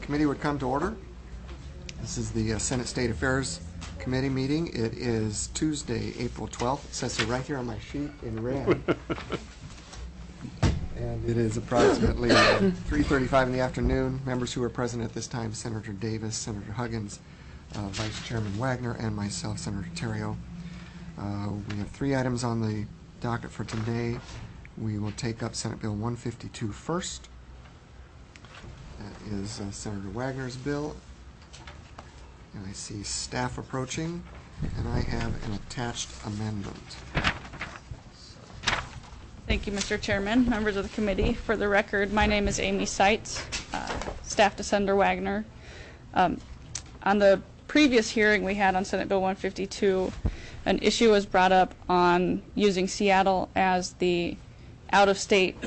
committee would come to order. This is the Senate State Affairs Committee meeting. It is Tuesday, April 12th. It says it right here on my sheet in red. And it is approximately 3:35 in the afternoon. Members who are present at this time: Senator Davis, Senator Huggins, Vice Chairman Wagner, and myself, Senator Terrio. We have 3 items on the docket for today. We will take up Senate Bill 152 first. That is Senator Wagner's bill. And I see staff approaching, and I have an attached amendment. Thank you, Mr. Chairman, members of the committee. For the record, my name is Amy Seitz, staff to Senator Wagner. On the previous hearing we had on Senate Bill 152, an issue was brought up on using Seattle as the out-of-state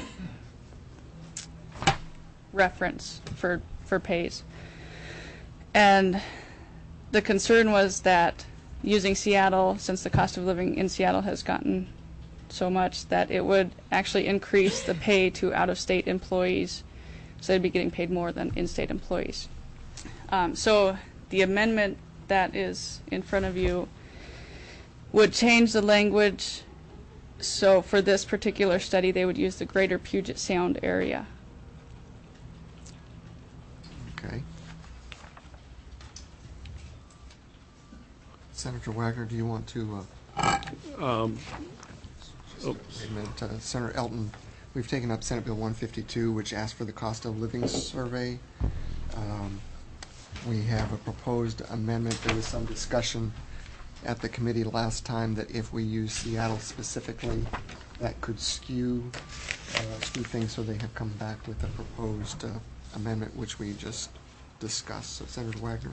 reference for pays. And the concern was that using Seattle, since the cost of living in Seattle has gotten so much, that it would actually increase the pay to out-of-state employees, so they'd be getting paid more than in-state employees. So the amendment that is in front of you would change the language. So for this particular study, they would use the Greater Puget Sound area. Okay. Senator Wagner, do you want to? Wait a minute, Senator Elton. We've taken up Senate Bill 152, which asks for the cost of living survey. We have a proposed amendment. There was some discussion at the committee last time that if we use Seattle specifically, that could skew things. So they have come back with a proposed amendment, which we just discussed. So, Senator Wagner.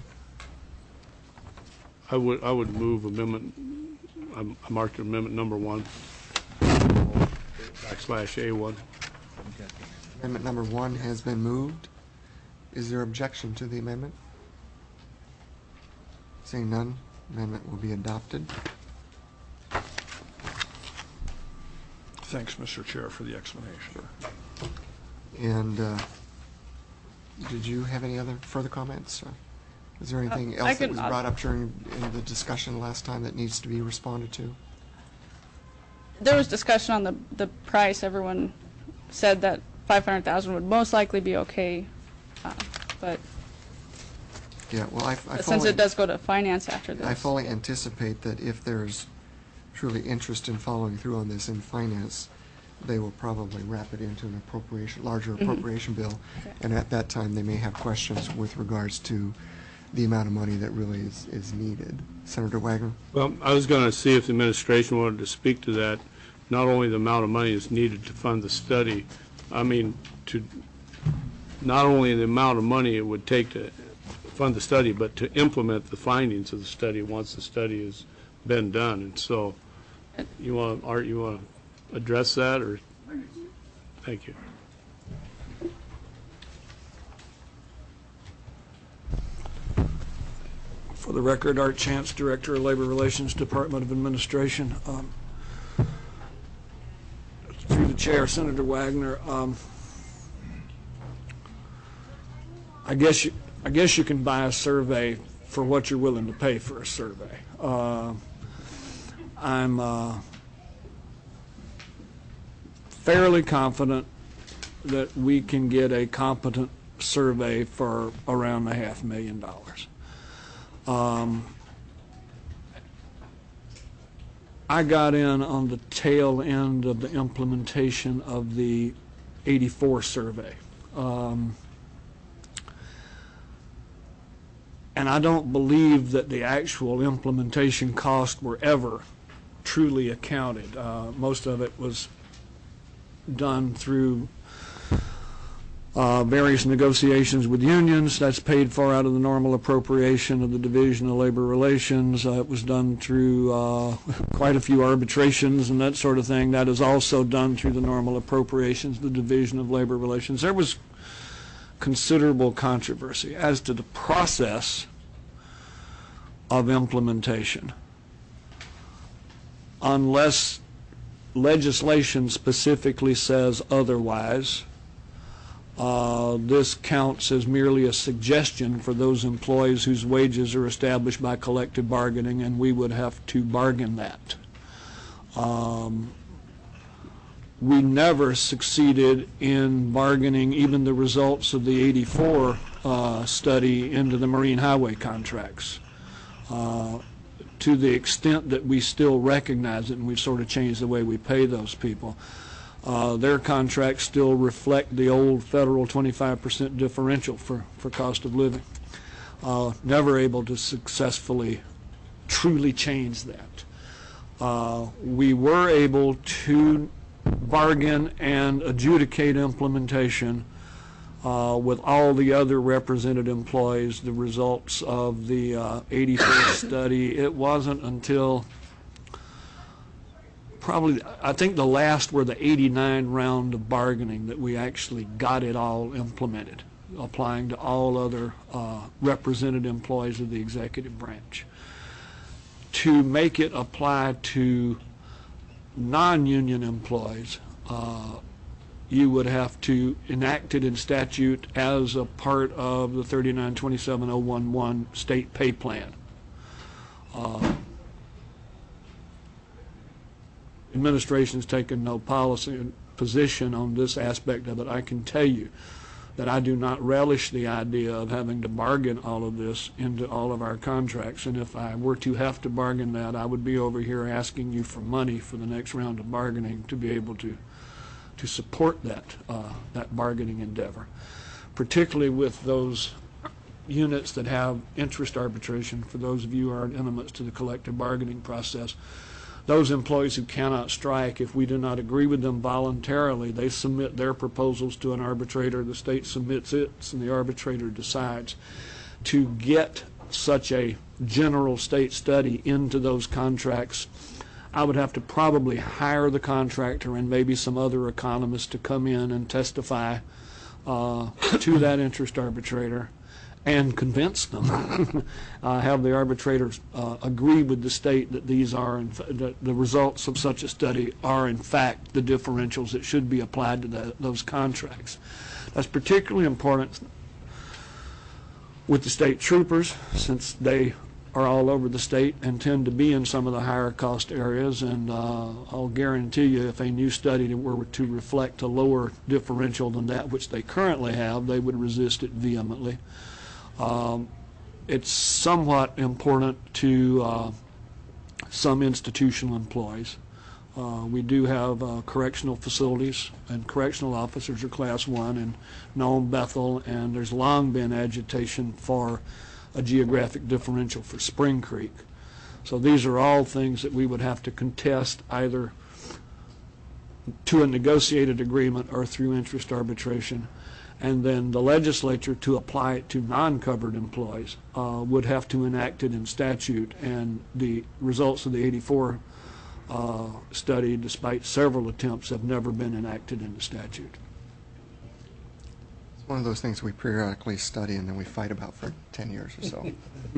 I would move amendment. I marked amendment number 1 /A1. Amendment number 1 has been moved. Is there objection to the amendment? Seeing none, amendment will be adopted. Thanks, Mr. Chair, for the explanation. And did you have any other further comments? Is there anything else that was brought up during the discussion last time that needs to be responded to? There was discussion on the price. Everyone said that $500,000 would most likely be okay, but yeah, well, since it does go to finance after this, I fully anticipate that if there's truly interest in following through on this in finance, they will probably wrap it into an larger appropriation bill, okay. And at that time they may have questions with regards to the amount of money that really is needed. Senator Wagner? Well, I was going to see if the administration wanted to speak to that. Not only the amount of money is needed to fund the study, I mean, not only the amount of money it would take to fund the study, but to implement the findings of the study once the study has been done. And so, Art, you want to address that, or? Thank you. For the record, Art Chance, Director of Labor Relations, Department of Administration. Through the chair, Senator Wagner, I guess you can buy a survey for what you're willing to pay for a survey. I'm fairly confident that we can get a competent survey for around $500,000. I got in on the tail end of the implementation of the '84 survey. And I don't believe that the actual implementation costs were ever truly accounted. Most of it was done through various negotiations with unions. That's paid for out of the normal appropriation of the Division of Labor Relations. It was done through quite a few arbitrations and that sort of thing. That is also done through the normal appropriations of the Division of Labor Relations. There was considerable controversy as to the process of implementation. Unless legislation specifically says otherwise, This counts as merely a suggestion for those employees whose wages are established by collective bargaining, and we would have to bargain that. We never succeeded in bargaining even the results of the 84 study into the Marine Highway contracts. To the extent that we still recognize it, and we've sort of changed the way we pay those people. Their contracts still reflect the old federal 25% differential for cost of living. Never able to successfully truly change that. We were able to bargain and adjudicate implementation with all the other represented employees, the results of the 84 study. It wasn't until probably, I think the last were the 89 round of bargaining that we actually got it all implemented, applying to all other represented employees of the executive branch. To make it apply to non-union employees, you would have to enact it in statute as a part of the 3927011 state pay plan. Administration's taken no policy position on this aspect of it. I can tell you that I do not relish the idea of having to bargain all of this into all of our contracts, and if I were to have to bargain that, I would be over here asking you for money for the next round of bargaining to be able to support that bargaining endeavor, particularly with those units that have interest arbitration. For those of you who aren't intimates to the collective bargaining process, those employees who cannot strike, if we do not agree with them voluntarily, they submit their proposals to an arbitrator, the state submits its, and the arbitrator decides. To get such a general state study into those contracts, I would have to probably hire the contractor and maybe some other economists to come in and testify to that interest arbitrator and convince them, have the arbitrators agree with the state that these are, the results of such a study are in fact the differentials that should be applied to those contracts. That's particularly important with the state troopers, since they are all over the state and tend to be in some of the higher cost areas, and I'll guarantee you if a new study were to reflect a lower differential than that which they currently have, they would resist it vehemently. It's somewhat important to some institutional employees. We do have correctional facilities, and correctional officers are Class 1 in Nome, Bethel, and there's long been agitation for a geographic differential for Spring Creek. So these are all things that we would have to contest either to a negotiated agreement or through interest arbitration. And then the legislature, to apply it to non-covered employees, would have to enact it in statute, and the results of the 84 study, despite several attempts, have never been enacted into statute. It's one of those things we periodically study and then we fight about for 10 years or so.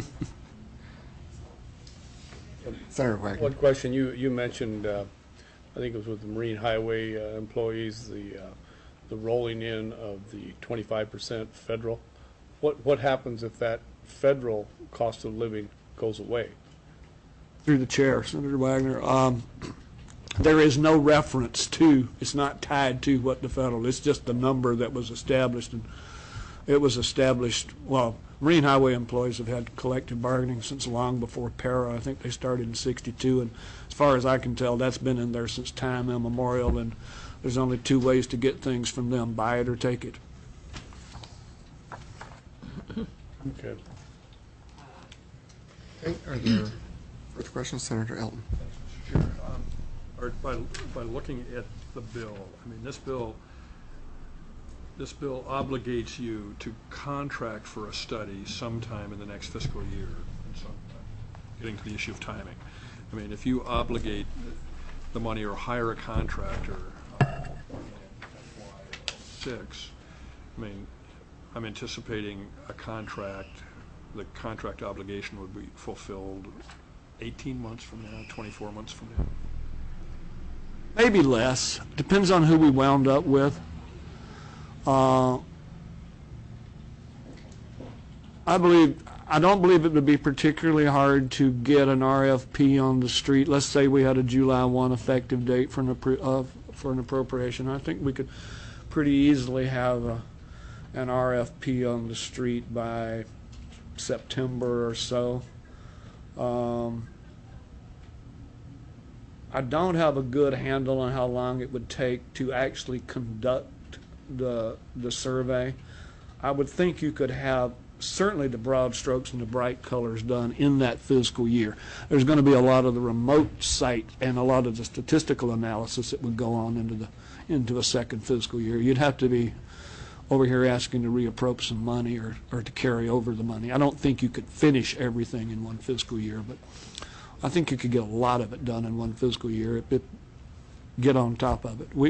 Senator Wagner. One question, you mentioned, I think it was with the Marine Highway employees, the rolling in of the 25% federal. What happens if that federal cost of living goes away? Through the chair, Senator Wagner, there is no reference to, it's not tied to what the federal, it's just the number that was established, and it was established, well, Marine Highway employees have had collective bargaining since long before PARA. I think they started in '62, and as far as I can tell, that's been in there since time immemorial, and there's only two ways to get things from them: buy it or take it. Okay. Okay, are there further questions? Senator Elton. Sure. By looking at the bill, I mean, this bill obligates you to contract for a study sometime in the next fiscal year. So, getting to the issue of timing, I mean, if you obligate the money or hire a contractor in FY6, I mean, I'm anticipating a contract, the contract obligation would be fulfilled 18 months from now, 24 months from now. Maybe less. Depends on who we wound up with. I don't believe it would be particularly hard to get an RFP on the street. Let's say we had a July 1 effective date for an appropriation. I think we could pretty easily have an RFP on the street by September or so. I don't have a good handle on how long it would take to actually conduct the survey. I would think you could have certainly the broad strokes and the bright colors done in that fiscal year. There's going to be a lot of the remote site and a lot of the statistical analysis that would go on into a second fiscal year. You'd have to be over here asking to reappropriate some money or to carry over the money. I don't think you could finish everything in one fiscal year, but I think you could get a lot of it done in one fiscal year. Get on top of it.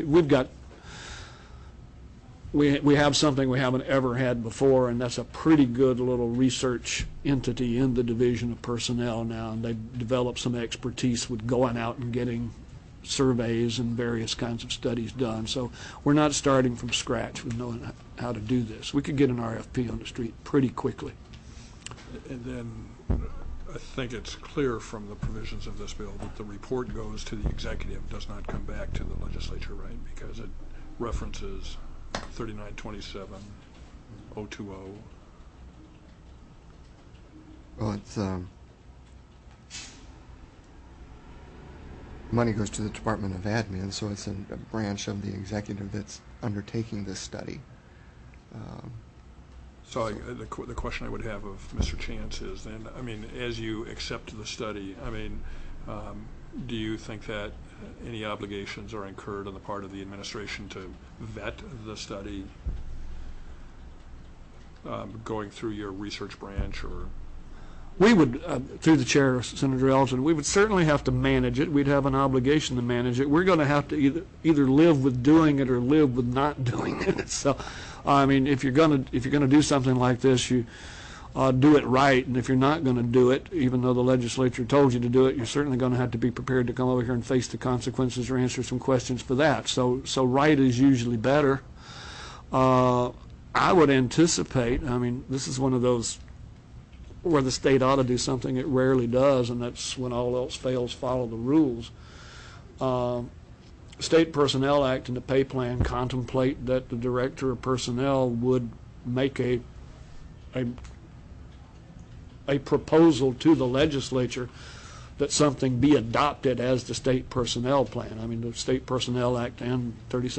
We have something we haven't ever had before, and that's a pretty good little research entity in the Division of Personnel now, and they developed some expertise with going out and getting surveys and various kinds of studies done. So we're not starting from scratch with knowing how to do this. We could get an RFP on the street pretty quickly. And then I think it's clear from the provisions of this bill that the report goes to the executive, does not come back to the legislature, right? Because it references 3927, 020. Well, it's money goes to the Department of Admin, so it's a branch of the executive that's undertaking this study. So the question I would have of Mr. Chance is then, I mean, as you accept the study, I mean, do you think that any obligations are incurred on the part of the administration to vet the study going through your research branch? Or We would, through the chair, Senator Elgin, we would certainly have to manage it. We'd have an obligation to manage it. We're going to have to either live with doing it or live with not doing it. So, I mean, if you're going to do something like this, you do it right. And if you're not going to do it, even though the legislature told you to do it, you're certainly going to have to be prepared to come over here and face the consequences or answer some questions for that. So right is usually better. I would anticipate. I mean, this is one of those where the state ought to do something it rarely does, and that's when all else fails, follow the rules. State Personnel Act and the pay plan contemplate that the Director of Personnel would make a proposal to the legislature that something be adopted as the state personnel plan. I mean, the State Personnel Act and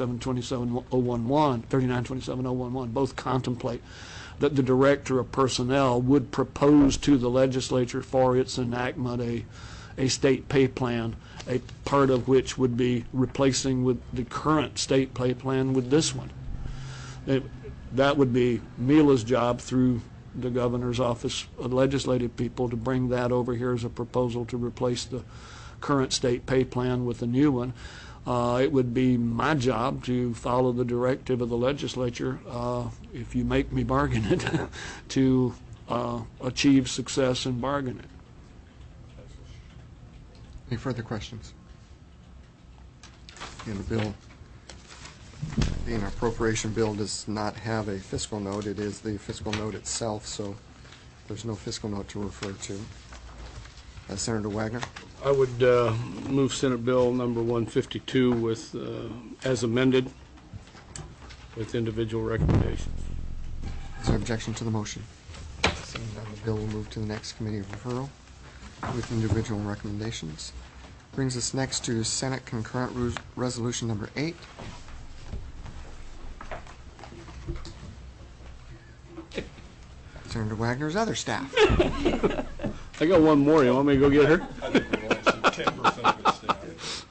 3927-011 both contemplate that the Director of Personnel would propose to the legislature for its enactment a state pay plan, a part of which would be replacing with the current state pay plan with this one. That would be Mila's job through the governor's office of legislative people to bring that over here as a proposal to replace the current state pay plan with a new one. It would be my job to follow the directive of the legislature, if you make me bargain it, to achieve success in bargaining. Any further questions? And the bill, being an appropriation bill, does not have a fiscal note. It is the fiscal note itself, so there's no fiscal note to refer to. Senator Wagner? I would move Senate Bill number 152 with, as amended, with individual recommendations. Is there objection to the motion? Seeing none, the bill will move to the next committee of referral with individual recommendations. Brings us next to Senate Concurrent Resolution number 8. Senator Wagner's other staff. I got one more. You want me to go get her? I think we lost 10% of its staff.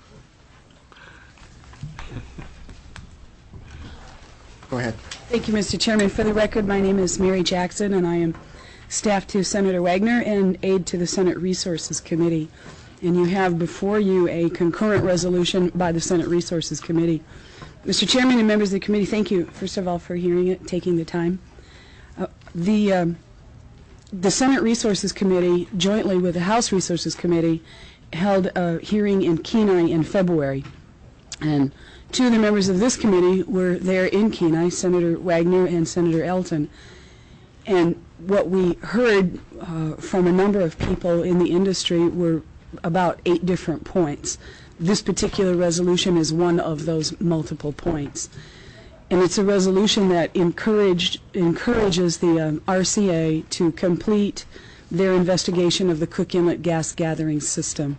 Go ahead. Thank you, Mr. Chairman. For the record, my name is Mary Jackson, and I am staff to Senator Wagner and aide to the Senate Resources Committee. And you have before you a concurrent resolution by the Senate Resources Committee. Mr. Chairman and members of the committee, thank you, first of all, for hearing it, taking the time. The Senate Resources Committee, jointly with the House Resources Committee, held a hearing in Kenai in February. And Two of the members of this committee were there in Kenai, Senator Wagner and Senator Elton. And what we heard from a number of people in the industry were about 8 different points. This particular resolution is one of those multiple points. And it's a resolution that encourages the RCA to complete their investigation of the Cook Inlet gas gathering system.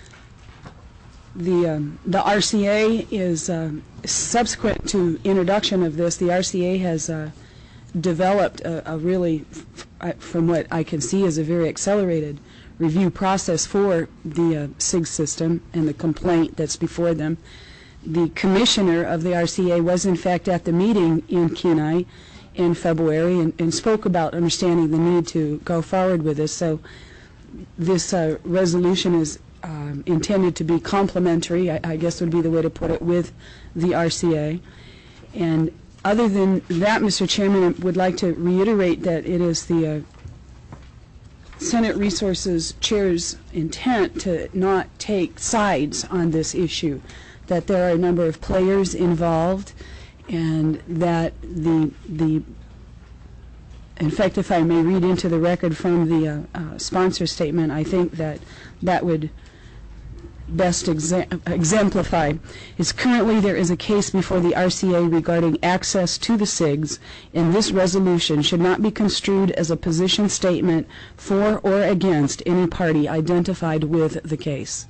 The RCA is, subsequent to introduction of this, the RCA has developed a really, from what I can see, is a very accelerated review process for the SIG system and the complaint that's before them. The commissioner of the RCA was in fact at the meeting in Kenai in February and spoke about understanding the need to go forward with this. So this resolution is intended to be complementary, I guess would be the way to put it, with the RCA. And other than that, Mr. Chairman, I would like to reiterate that it is the Senate Resources Chair's intent to not take sides on this issue, that there are a number of players involved, and that in fact, if I may read into the record from the sponsor statement, I think that would best exemplify is currently there is a case before the RCA regarding access to the SIGs, and this resolution should not be construed as a position statement for or against any party identified with the case.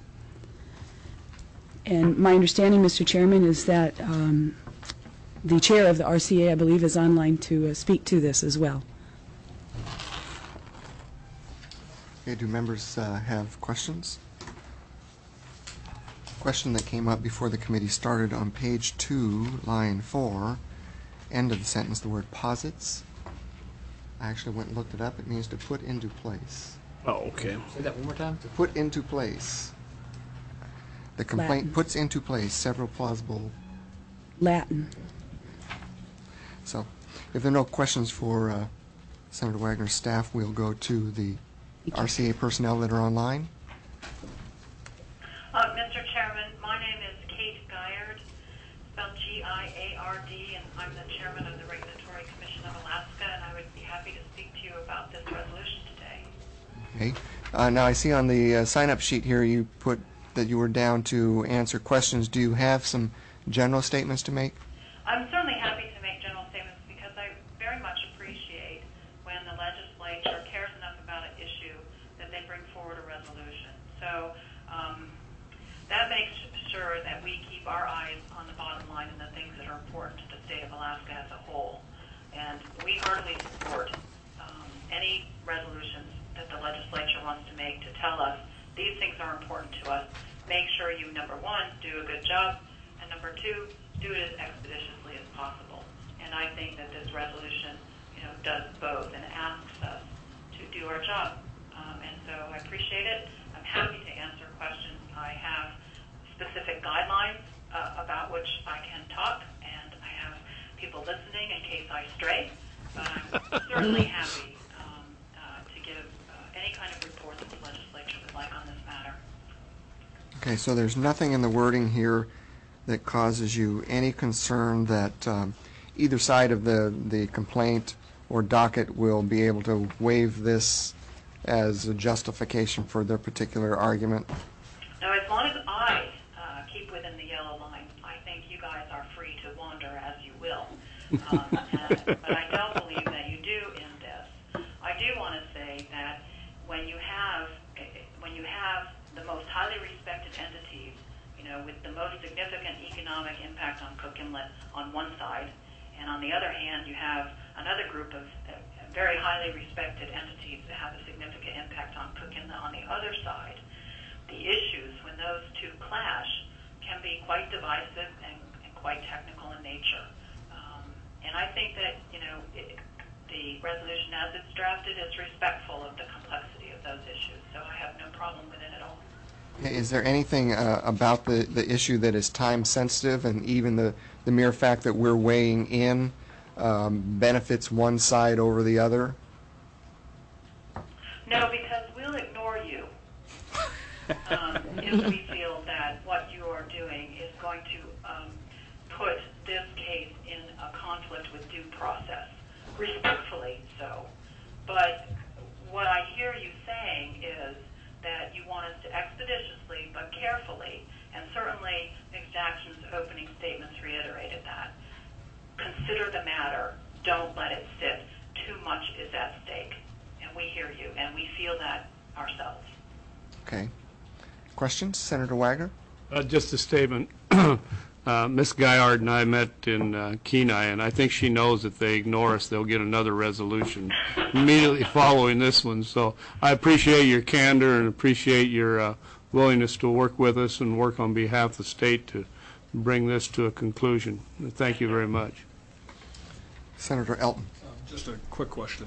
And my understanding, Mr. Chairman, is that the chair of the RCA, I believe, is online to speak to this as well. Okay, do members have questions? Question that came up before the committee started on page 2, line 4, end of the sentence, the word posits. I actually went and looked it up. It means to put into place. Oh, okay. Say that one more time. To put into place. The complaint Latin. puts into place several plausible. Latin. So, if there are no questions for Senator Wagner's staff, we'll go to the RCA personnel that are online. Mr. Chairman, my name is Kate Guyard, spelled G-I-A-R-D, and I'm the chairman of the Regulatory Commission of Alaska, and I would be happy to speak to you about this resolution today. Okay. Now I see on the sign-up sheet here you put that you were down to answer questions. Do you have some general statements to make? I'm certainly happy to make general statements because I very much appreciate when the legislature cares enough about an issue that they bring forward a resolution. So that makes sure that we keep our eyes on the bottom line and the things that are important to the state of Alaska as a whole. And we heartily support any resolutions that the legislature wants to make to tell us these things are important to us. Make sure you, number one, do a good job, and number two, do it as expeditiously as possible. And I think that this resolution, does both and asks us to do our job. And so I appreciate it. I'm happy to answer questions. I have specific guidelines about which I can talk, and I have people listening in case I stray. But I'm certainly happy to give any kind of report that the legislature would like on this matter. Okay, so there's nothing in the wording here that causes you any concern that either side of the complaint or docket will be able to waive this as a justification for their particular argument? Now, as long as I keep within the yellow line, I think you guys are free to wander as you will. But I don't believe that you do in this. I do want to say that when you have the most highly respected entities, with the most significant economic impact on Cook Inlet on one side, and on the other hand, you have another group of very highly respected entities that have a significant impact on Cook Inlet on the other side. The issues, when those two clash, can be quite divisive and quite technical in nature. And I think that, the resolution as it's drafted is respectful of the complexity of those issues, so I have no problem with it at all. Is there anything about the issue that is time sensitive, and even the mere fact that we're weighing in benefits one side over the other? No, because we'll ignore you if we feel that what you are doing is going to respectfully so. But what I hear you saying is that you want us to expeditiously but carefully, and certainly Ms. Jackson's opening statements reiterated that, consider the matter, don't let it sit. Too much is at stake. And we hear you, and we feel that ourselves. Okay. Questions? Senator Wagner? Just a statement. Ms. Guyard and I met in Kenai, and I think she knows if they ignore us, they'll get another resolution immediately following this one. So I appreciate your candor and appreciate your willingness to work with us and work on behalf of the state to bring this to a conclusion. Thank you very much. Senator Elton. Just a quick question.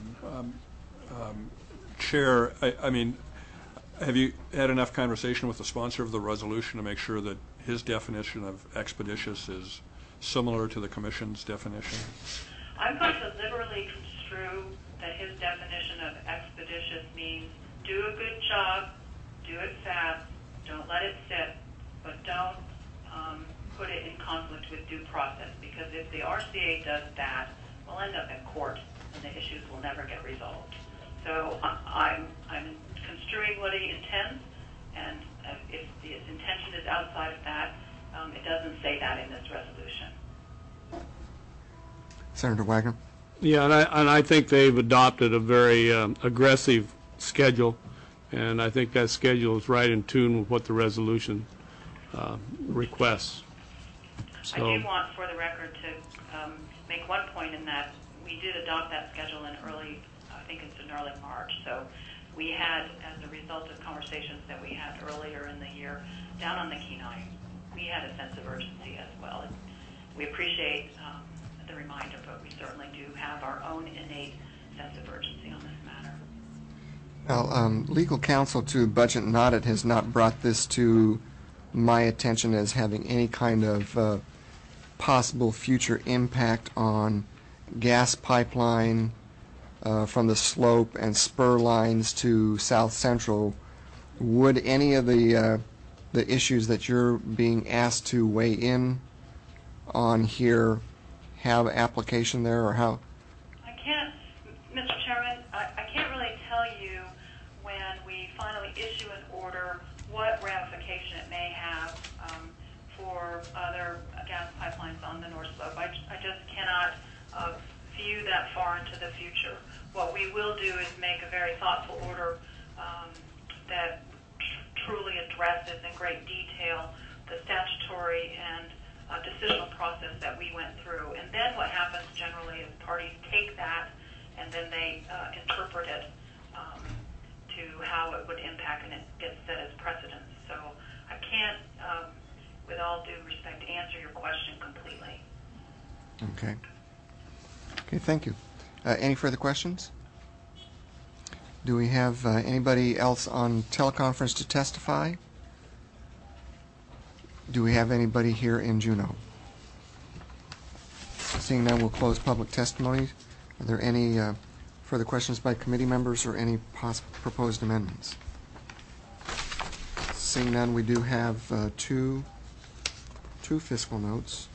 Chair, I mean, have you had enough conversation with the sponsor of the resolution to make sure that his definition of expeditious is similar to the Commission's definition? I'm going to liberally construe that his definition of expeditious means do a good job, do it fast, don't let it sit, but don't put it in conflict with due process, because if the RCA does that, we'll end up in court and the issues will never get resolved. So I'm construing what he intends, and if his intention is outside of that, it doesn't say that in this resolution. Senator Wagner. Yeah, and I think they've adopted a very aggressive schedule, and I think that schedule is right in tune with what the resolution requests. So, I do want, for the record, to make one point in that we did adopt that schedule in early March. So we had, as a result of conversations that we had earlier in the year down on the Kenai, we had a sense of urgency as well. And we appreciate the reminder, but we certainly do have our own innate sense of urgency on this matter. Well, legal counsel to Budget and Audit has not brought this to my attention as having any kind of possible future impact on gas pipeline from the slope and spur lines to South Central. Would any of the issues that you're being asked to weigh in on here have application there, or how? I can't, Mr. Chairman, I can't really tell you when we finally issue an order what ramification it may have for other gas pipelines on the North Slope. I just cannot view that far into the future. What we will do is make a very thoughtful order that truly addresses in great detail the statutory and decisional process that we went through. And then what happens generally is parties take that and then they interpret it to how it would impact, and it gets set as precedence. So I can't, with all due respect, answer your question completely. Okay. Okay, thank you. Any further questions? Do we have anybody else on teleconference to testify? Do we have anybody here in Juneau? Seeing none, we'll close public testimony. Are there any further questions by committee members or any proposed amendments? Seeing none, we do have two fiscal notes.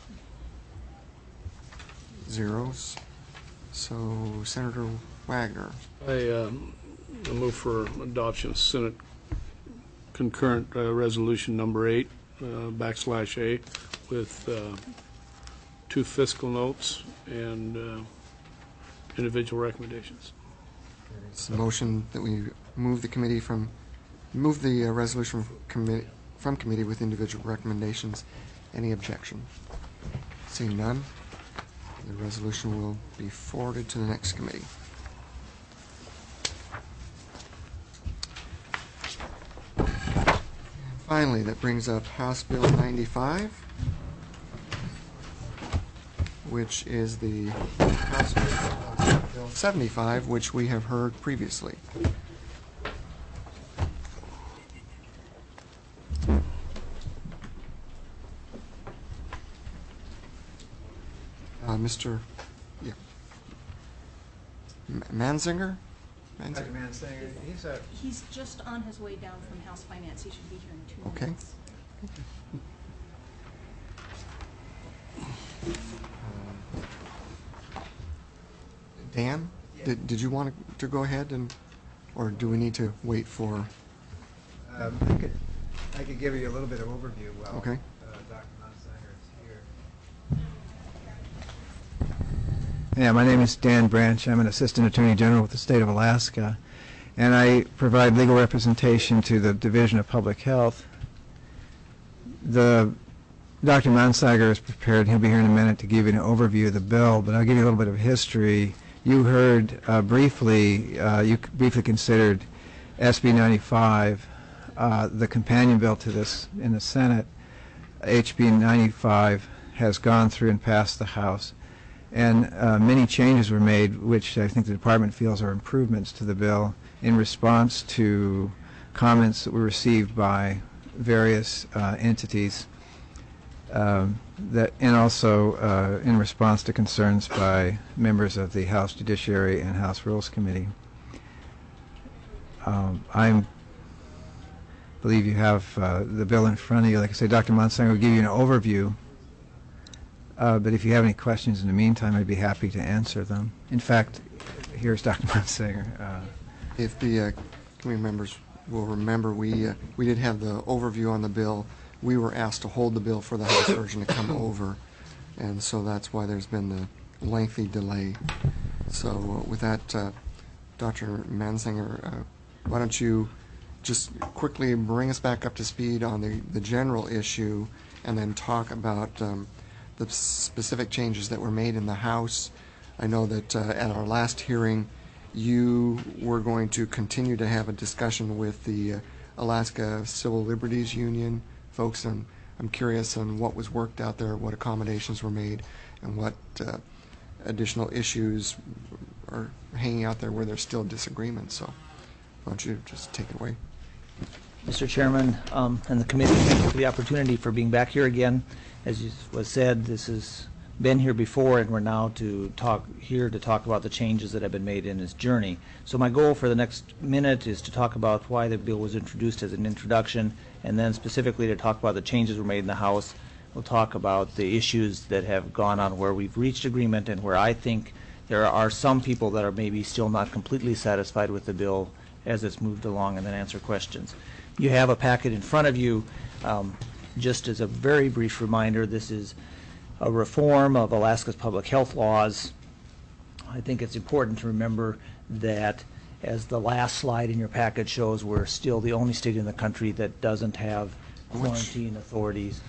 Zeros. So, Senator Wagner. I move for adoption of Senate concurrent resolution number 8 /A with 2 fiscal notes and individual recommendations. It's a motion that we move the resolution from committee with individual recommendations. Any objection? Seeing none, the resolution will be forwarded to the next committee. And finally, that brings up House Bill 95, which is the House Bill 75, which we have heard previously. Mr. Yeah. Manzinger? Dr. Manzinger, He's just on his way down from House Finance. He should be here in 2 Okay. minutes. Dan, did you want to go ahead or do we need to wait for? I could give you a little bit of overview while Okay. Dr. Monsanger is here. Yeah, my name is Dan Branch. I'm an Assistant Attorney General with the State of Alaska, and I provide legal representation to the Division of Public Health. Dr. Monsager is prepared. He'll be here in a minute to give you an overview of the bill, but I'll give you a little bit of history. You heard briefly, you briefly considered SB 95, the companion bill to this in the Senate. HB 95 has gone through and passed the House, and many changes were made, which I think the department feels are improvements to the bill in response to comments that were received by various entities, and also in response to concerns by members of the House Judiciary and House Rules Committee. I believe you have the bill in front of you. Like I say, Dr. Monsanger will give you an overview, but if you have any questions in the meantime, I'd be happy to answer them. In fact, here's Dr. Monsanger. If the committee members will remember, we did have the overview on the bill. We were asked to hold the bill for the House version to come over, and so that's why there's been the lengthy delay. So with that, Dr. Mansinger, why don't you just quickly bring us back up to speed on the general issue, and then talk about the specific changes that were made in the House. I know that at our last hearing, you were going to continue to have a discussion with the Alaska Civil Liberties Union folks, and I'm curious on what was worked out there, what accommodations were made, and what additional issues are hanging out there where there's still disagreement. So why don't you just take it away? Mr. Chairman and the committee, thank you for the opportunity for being back here again. As was said, this has been here before, and we're now to talk about the changes that have been made in this journey. So my goal for the next minute is to talk about why the bill was introduced as an introduction, and then specifically to talk about the changes were made in the House. We'll talk about the issues that have gone on where we've reached agreement and where I think there are some people that are maybe still not completely satisfied with the bill as it's moved along, and then answer questions. You have a packet in front of you. Just as a very brief reminder, this is a reform of Alaska's public health laws. I think it's important to remember that, as the last slide in your packet shows, we're still the only state in the country that doesn't have quarantine authorities.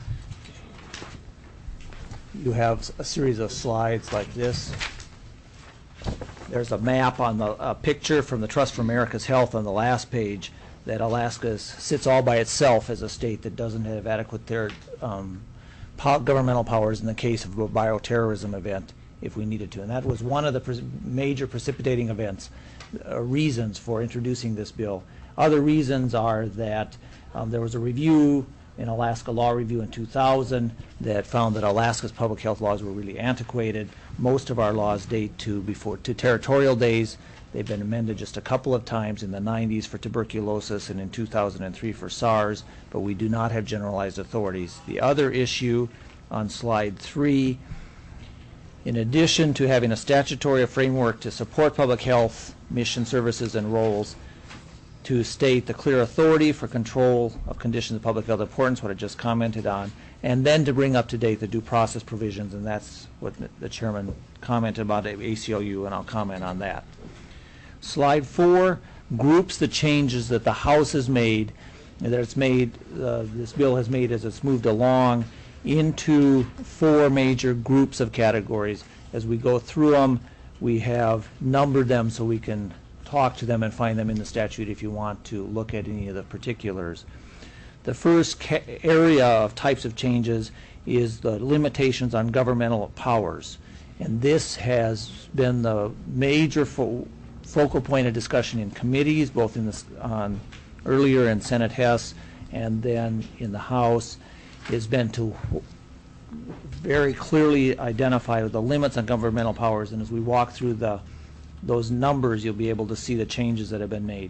You have a series of slides like this. There's a map on a picture from the Trust for America's Health on the last page that Alaska sits all by itself as a state that doesn't have adequate governmental powers in the case of a bioterrorism event if we needed to. And that was one of the major precipitating events, reasons for introducing this bill. Other reasons are that there was a review in Alaska Law Review in 2000 that found that Alaska's public health laws were really antiquated. Most of our laws date to territorial days. They've been amended just a couple of times in the 90s for tuberculosis and in 2003 for SARS, but we do not have generalized authorities. The other issue on slide 3, in addition to having a statutory framework to support public health mission services and roles, to state the clear authority for control of conditions of public health importance, what I just commented on, and then to bring up to date the due process provisions, and that's what the chairman commented about at ACLU, and I'll comment on that. Slide 4 groups the changes that the House has made, and that this bill has made as it's moved along, into 4 major groups of categories. As we go through them, we have numbered them so we can talk to them and find them in the statute if you want to look at any of the particulars. The first area of types of changes is the limitations on governmental powers, and this has been the major focal point of discussion in committees, both in earlier in Senate Hess and then in the House, has been to very clearly identify the limits on governmental powers, and as we walk through those numbers, you'll be able to see the changes that have been made.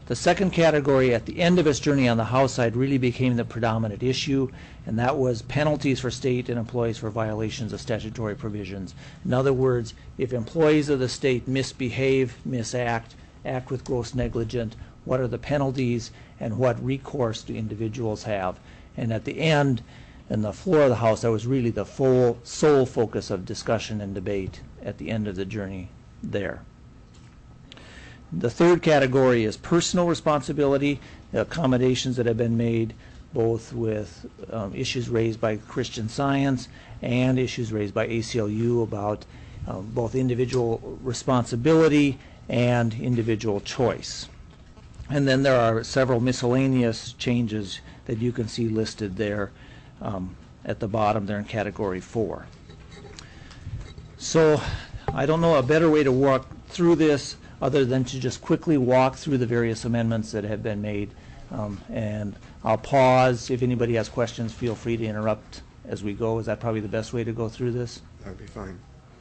The second category, at the end of its journey on the House side, really became the predominant issue, and that was penalties for state and employees for violations of statutory provisions. In other words, if employees of the state misbehave, misact, act with gross negligence, what are the penalties and what recourse do individuals have? And at the end, in the floor of the House, that was really the sole focus of discussion and debate at the end of the journey there. The third category is personal responsibility, the accommodations that have been made both with issues raised by Christian Science and issues raised by ACLU about both individual responsibility and individual choice. And then there are several miscellaneous changes that you can see listed there at the bottom there in category 4. So I don't know a better way to walk through this other than to just quickly walk through the various amendments that have been made. And I'll pause. If anybody has questions, feel free to interrupt as we go. Is that probably the best way to go through this? That would be fine.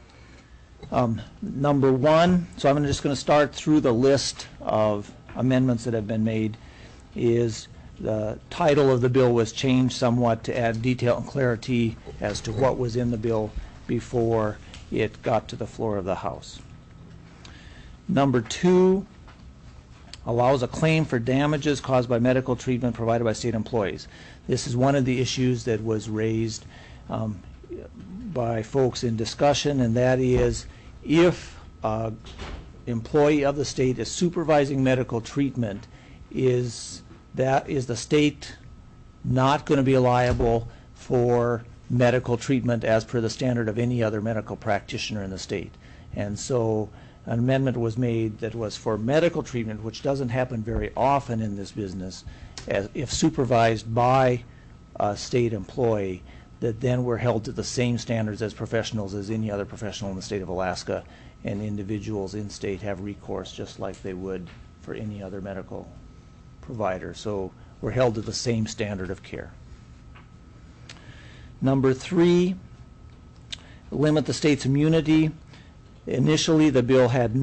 Number 1, so I'm just going to start through the list of amendments that have been made, is the title of the bill was changed somewhat to add detail and clarity as to what was in the bill before it got to the floor of the House. Number 2 allows a claim for damages caused by medical treatment provided by state employees. This is one of the issues that was raised by folks in discussion, and that is if an employee of the state is supervising medical treatment, is the state not going to be liable for medical treatment as per the standard of any other medical practitioner in the state? And so an amendment was made that was for medical treatment, which doesn't happen very often in this business, if supervised by a state employee, that then we're held to the same standards as professionals as any other professional in the state of Alaska, and individuals in state have recourse just like they would for any other medical provider. So we're held to the same standard of care. Number 3, limit the state's immunity. Initially, the bill had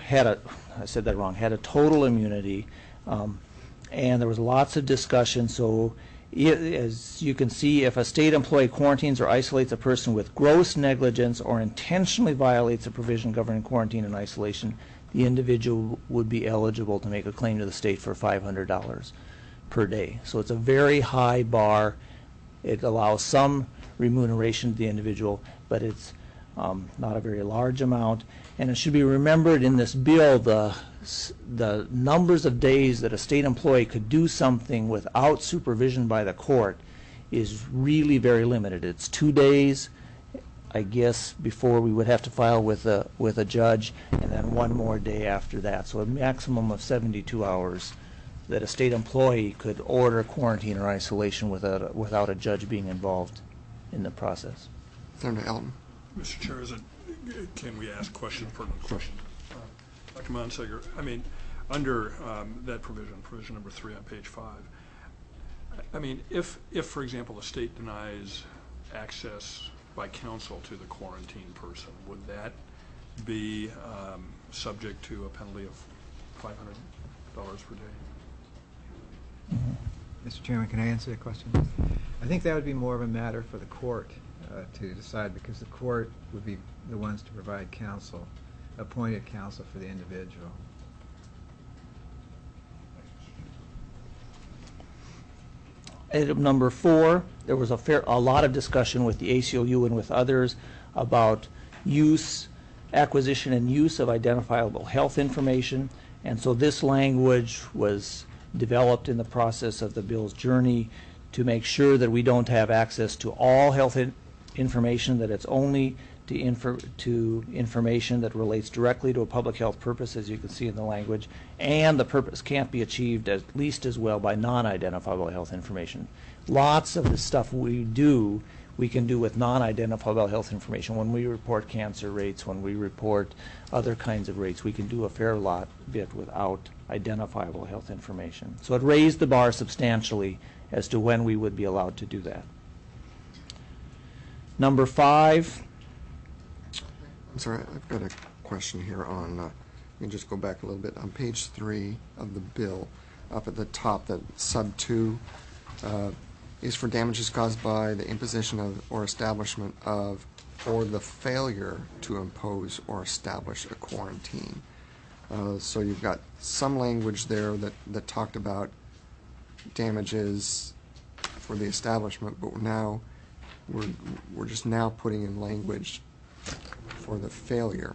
a total immunity, and there was lots of discussion. So as you can see, if a state employee quarantines or isolates a person with gross negligence or intentionally violates a provision governing quarantine and isolation, the individual would be eligible to make a claim to the state for $500 per day. So it's a very high bar. It allows some remuneration to the individual, but it's not a very large amount. And it should be remembered in this bill, the numbers of days that a state employee could do something without supervision by the court is really very limited. It's 2 days, I guess, before we would have to file with a judge, and then 1 more day after that. So a maximum of 72 hours that a state employee could order quarantine or isolation without a judge being involved in the process. Senator Elton. Mr. Chair, can we ask question for question? Dr. Monsager, I mean, under that provision number 3 on page 5, I mean, if for example the state denies access by counsel to the quarantine person, would that be subject to a penalty of $500 per day? Mr. Chairman, can I answer the question? I think that would be more of a matter for the court to decide, because the court would be the ones to provide counsel, appointed counsel for the individual. Item number 4, there was a lot of discussion with the ACLU and with others about acquisition and use of identifiable health information, and so this language was developed in the process of the bill's journey to make sure that we don't have access to all health information, that it's only to information that relates directly to a public health purpose, as you can see in the language, and the purpose can't be achieved at least as well by non-identifiable health information. Lots of the stuff we can do with non-identifiable health information. When we report cancer rates, when we report other kinds of rates, we can do a fair bit without identifiable health information. So it raised the bar substantially as to when we would be allowed to do that. Number 5. I'm sorry, I've got a question here on me just go back a little bit. On page 3 of the bill, up at the top, the sub 2 is for damages caused by the imposition of or establishment of or the failure to impose or establish a quarantine. So you've got some language there that talked about damages for the establishment, but now we're just now putting in language for the failure.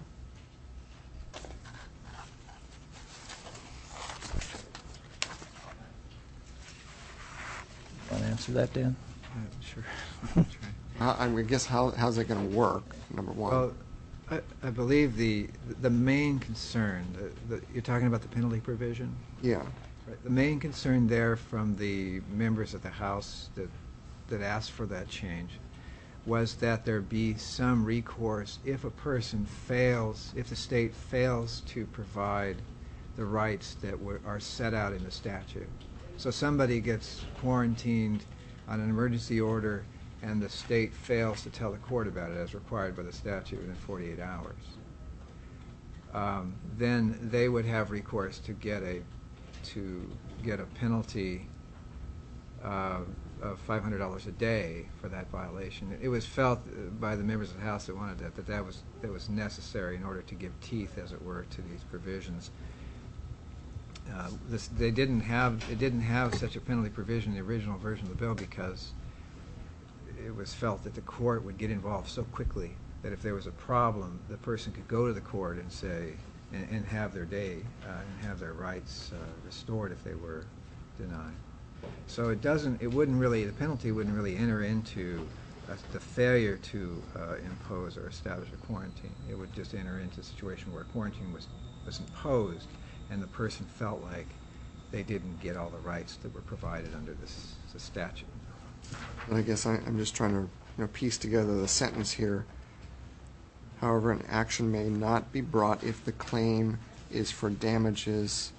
Want to answer that, Dan? Sure. I guess how's it going to work? Number one. Well, I believe the main concern, you're talking about the penalty provision? Yeah. Right. The main concern there from the members of the House that asked for that change was that there be some recourse if a person fails, if the state fails to provide the rights that are set out in the statute. So somebody gets quarantined on an emergency order and the state fails to tell the court about it as required by the statute within 48 hours. Then they would have recourse to get a penalty of $500 a day for that violation. It was felt by the members of the House that wanted that was necessary in order to give teeth, as it were, to these provisions. It didn't have such a penalty provision in the original version of the bill because it was felt that the court would get involved so quickly that if there was a problem, the person could go to the court and say, and have their day and have their rights restored if they were denied. So the penalty wouldn't really enter into the failure to impose or establish a quarantine. It would just enter into a situation where quarantine was imposed and the person felt like they didn't get all the rights that were provided under the statute. And I guess I'm just trying to piece together the sentence here. However, an action may not be brought if the claim is for damages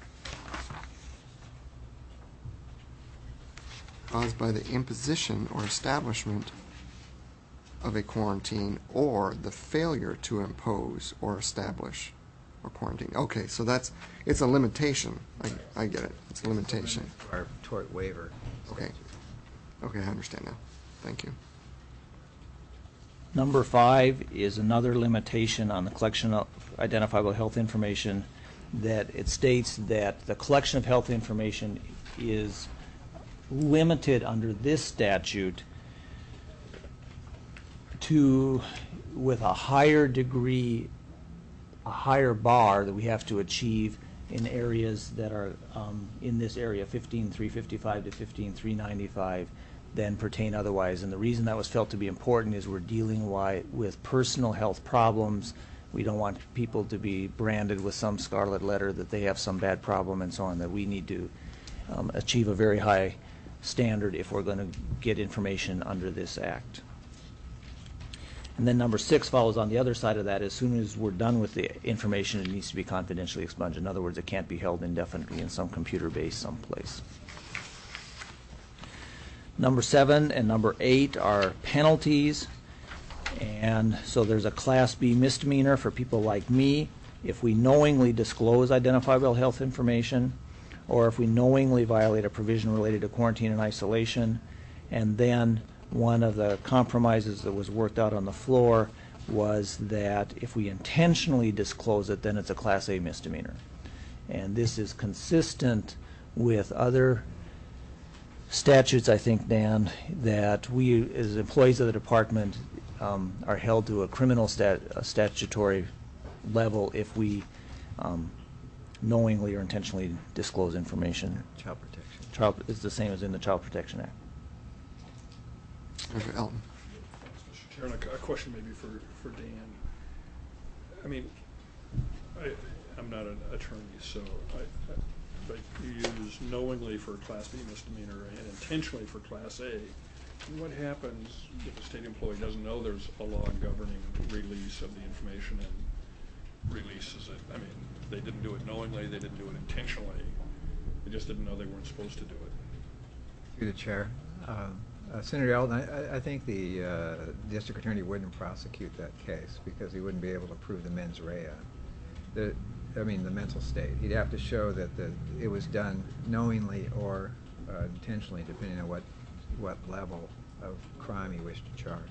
caused by the imposition or establishment of a quarantine or the failure to impose or establish a quarantine. Okay, so it's a limitation. I get it. It's a limitation. Our tort waiver. Okay. Okay, I understand now. Thank you. Number 5 is another limitation on the collection of identifiable health information, that it states that the collection of health information is limited under this statute to, with a higher degree, a higher bar that we have to achieve in areas that are in this area, 15,355 to 15,395, than pertain otherwise. And the reason that was felt to be important is we're dealing with personal health problems. We don't want people to be branded with some scarlet letter that they have some bad problem and so on, that we need to achieve a very high standard if we're going to get information under this act. And then number 6 follows on the other side of that. As soon as we're done with the information, it needs to be confidentially expunged. In other words, it can't be held indefinitely in some computer base someplace. Number 7 and number 8 are penalties. And so there's a Class B misdemeanor for people like me if we knowingly disclose identifiable health information, or if we knowingly violate a provision related to quarantine and isolation. And then one of the compromises that was worked out on the floor was that if we intentionally disclose it, then it's a Class A misdemeanor. And this is consistent with other statutes, I think, Dan, that we as employees of the department are held to a criminal statutory level if we knowingly or intentionally disclose information. Child protection. It's the same as in the Child Protection Act. Mr. Elton. Mr. Chairman, a question maybe for Dan. I mean, I'm not an attorney, so but you use knowingly for Class B misdemeanor and intentionally for Class A. What happens if a state employee doesn't know there's a law governing release of the information and releases it? I mean, they didn't do it knowingly, they didn't do it intentionally, they just didn't know they weren't supposed to do it. Through the chair. Senator Eldon, I think the district attorney wouldn't prosecute that case because he wouldn't be able to prove the mens rea. I mean, the mental state. He'd have to show that it was done knowingly or intentionally, depending on what level of crime he wished to charge.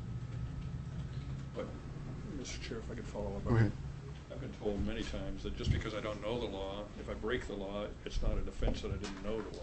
But, Mr. Chair, if I could follow up. Go ahead. I've been told many times that just because I don't know the law, if I break the law, it's not a defense that I didn't know the law.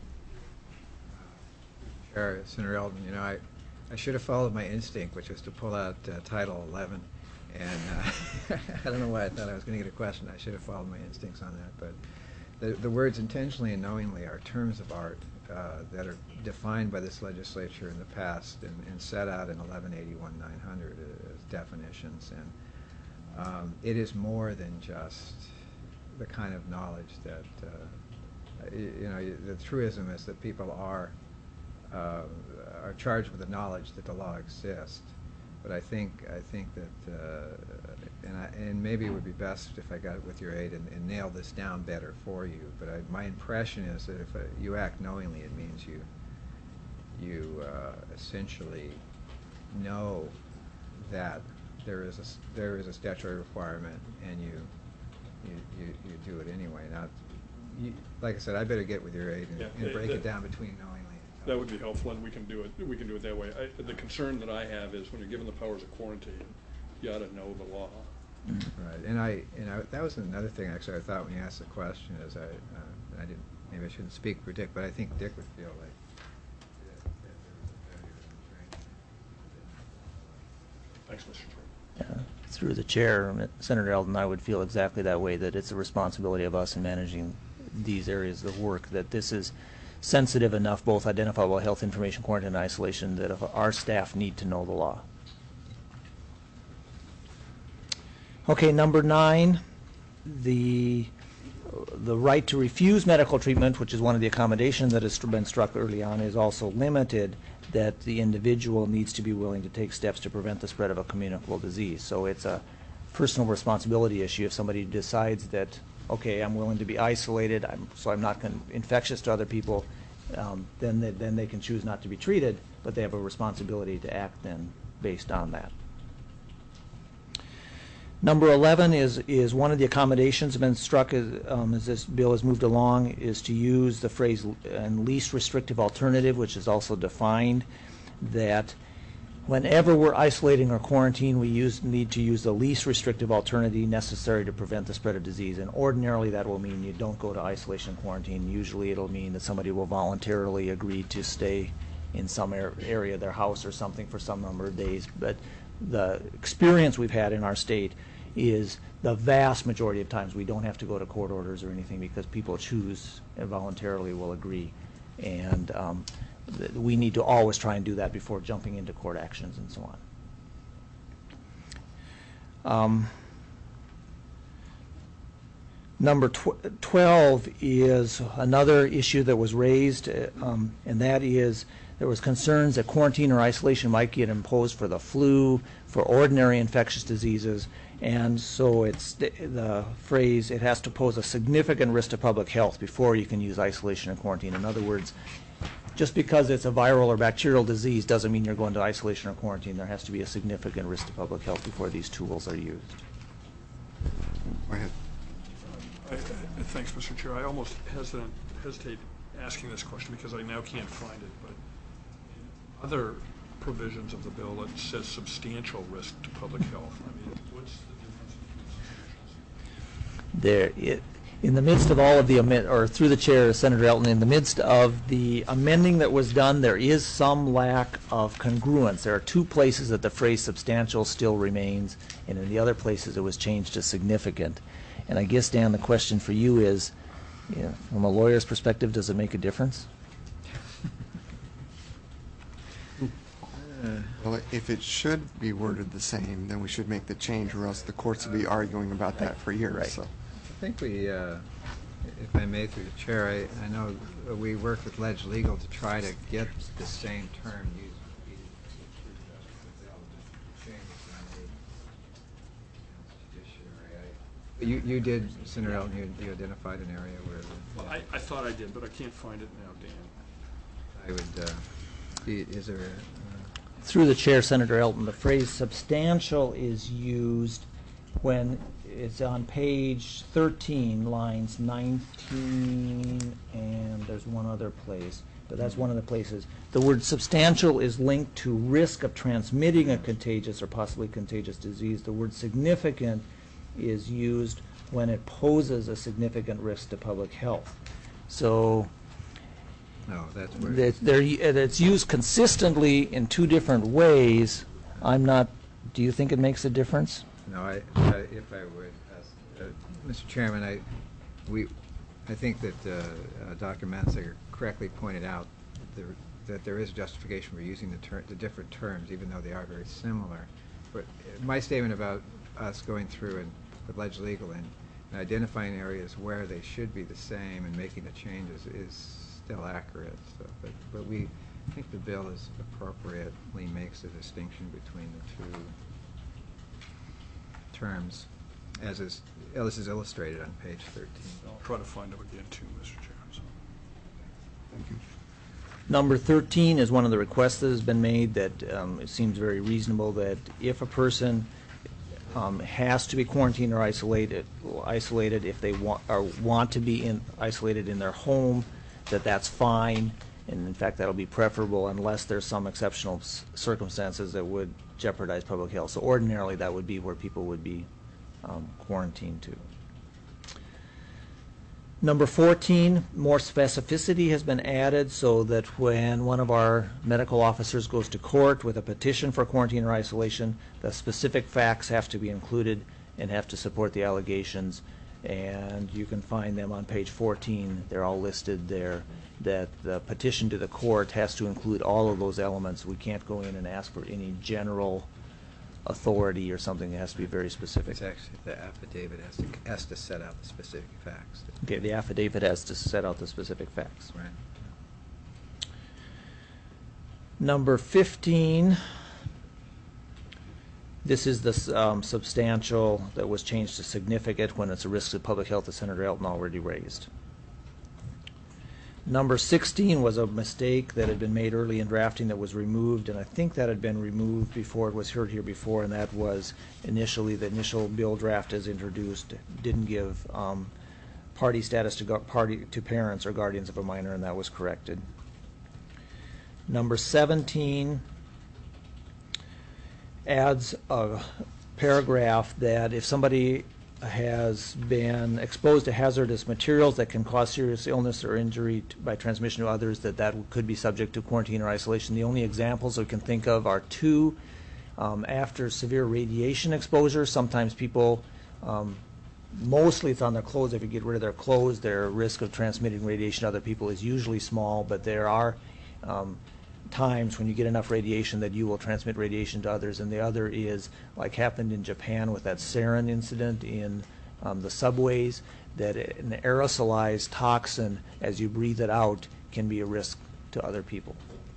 Chair, Senator Eldon, you know, I should have followed my instinct, which was to pull out Title 11. And I don't know why I thought I was going to get a question. I should have followed my instincts on that. But the words intentionally and knowingly are terms of art that are defined by this legislature in the past and set out in 1181-900 as definitions. And it is more than just the kind of knowledge that, you know, the truism is that people are charged with the knowledge that the law exists. But I think that, and maybe it would be best if I got it with your aid and nailed this down better for you. But my impression is that if you act knowingly, it means you essentially know that there is a statutory requirement, and you do it anyway. Now, like I said, I better get with your aid and break it down between knowingly. That would be helpful, and we can do it. We can do it that way. The concern that I have is when you're given the powers of quarantine, you ought to know the law. Right, and that was another thing actually. I thought when you asked the question is I didn't, maybe I shouldn't speak for Dick, but I think Dick would feel like that there was a failure in training. Thanks, Mr. Chairman. Through the chair, Senator Eldon, I would feel exactly that way, that it's a responsibility of us in managing these areas of work, that this is sensitive enough, both identifiable health information, quarantine, and isolation, that if our staff need to know the law. Okay, number 9, the right to refuse medical treatment, which is one of the accommodations that has been struck early on, is also limited, that the individual needs to be willing to take steps to prevent the spread of a communicable disease. So it's a personal responsibility issue. If somebody decides that, okay, I'm willing to be isolated, so I'm not infectious to other people, then they can choose not to be treated, but they have a responsibility to act then based on that. Number 11 is one of the accommodations that have been struck as this bill has moved along, is to use the phrase "and least restrictive alternative," which is also defined, that whenever we're isolating or quarantine, we need to use the least restrictive alternative necessary to prevent the spread of disease. And ordinarily that will mean you don't go to isolation and quarantine. Usually it'll mean that somebody will voluntarily agree to stay in some area of their house or something for some number of days. But the experience we've had in our state is the vast majority of times we don't have to go to court orders or anything, because people choose and voluntarily will agree. And we need to always try and do that before jumping into court actions and so on. Number 12 is another issue that was raised, and that is there was concerns that quarantine or isolation might get imposed for the flu, for ordinary infectious diseases, and so it's the phrase, it has to pose a significant risk to public health before you can use isolation and quarantine. In other words, just because it's a viral or bacterial disease doesn't mean you're going to isolation or quarantine. There has to be a significant risk to public health before these tools are used. Go ahead. Thanks, Mr. Chair. I almost hesitate asking this question because I now can't find it, but in other provisions of the bill, it says substantial risk to public health. I mean, what's the difference? In the midst of all of the or through the chair, Senator Eldon, in the midst of the amending that was done, there is some lack of congruence. There are 2 places that the phrase substantial still remains, and in the other places it was changed to significant. And I guess, Dan, the question for you is, from a lawyer's perspective, does it make a difference? Well, if it should be worded the same, then we should make the change, or else the courts will be arguing about that for years. Right. So. I think we, if I may through the chair, I know we worked with Ledge Legal to try to get the same term used. You did, Senator Eldon, you identified an area where... Well, I thought I did, but I can't find it now, Dan. I would, is there a... Through the chair, Senator Eldon, the phrase substantial is used when it's on page 13, lines 19, and there's one other place, but that's one of the places. The word substantial is linked to risk of transmitting a contagious or possibly contagious disease. The word significant is used when it poses a significant risk to public health. So No, that's where. it's used consistently in two different ways. Do you think it makes a difference? No, if I would, Mr. Chairman, I think that Dr. Mansager correctly pointed out that there is justification for using the different terms, even though they are very similar. But my statement about us going through and with Ledge Legal and identifying areas where they should be the same and making the changes is still accurate. So, but we think the bill appropriately makes a distinction between the two terms, as is illustrated on page 13. I'll try to find them again too, Mr. Chairman. So. Thank you. Number 13 is one of the requests that has been made that it seems very reasonable that if a person has to be quarantined or isolated if they want to be isolated in their home, that's fine, and in fact that'll be preferable unless there's some exceptional circumstances that would jeopardize public health. So ordinarily that would be where people would be quarantined to. Number 14, more specificity has been added so that when one of our medical officers goes to court with a petition for quarantine or isolation, the specific facts have to be included and have to support the allegations, and you can find them on page 14. They're all listed there, that the petition to the court has to include all of those elements. We can't go in and ask for any general authority or something. That has to be very specific. It's actually the affidavit has to set out the specific facts. Okay, the affidavit has to set out the specific facts. Right. Number 15, this is the substantial that was changed to significant when it's a risk to public health that Senator Elton already raised. Number 16 was a mistake that had been made early in drafting that was removed, and I think that had been removed before it was heard here before, and that was initially the initial bill draft as introduced didn't give party status to parents or guardians of a minor, and that was corrected. Number 17 adds a paragraph that if somebody has been exposed to hazardous materials that can cause serious illness or injury by transmission to others, that could be subject to quarantine or isolation. The only examples we can think of are two. After severe radiation exposure, sometimes people, mostly it's on their clothes. If you get rid of their clothes, their risk of transmitting radiation to other people is usually small, but there are times when you get enough radiation that you will transmit radiation to others, and the other is like happened in Japan with that sarin incident in the subways, that an aerosolized toxin, as you breathe it out, can be a risk to other people.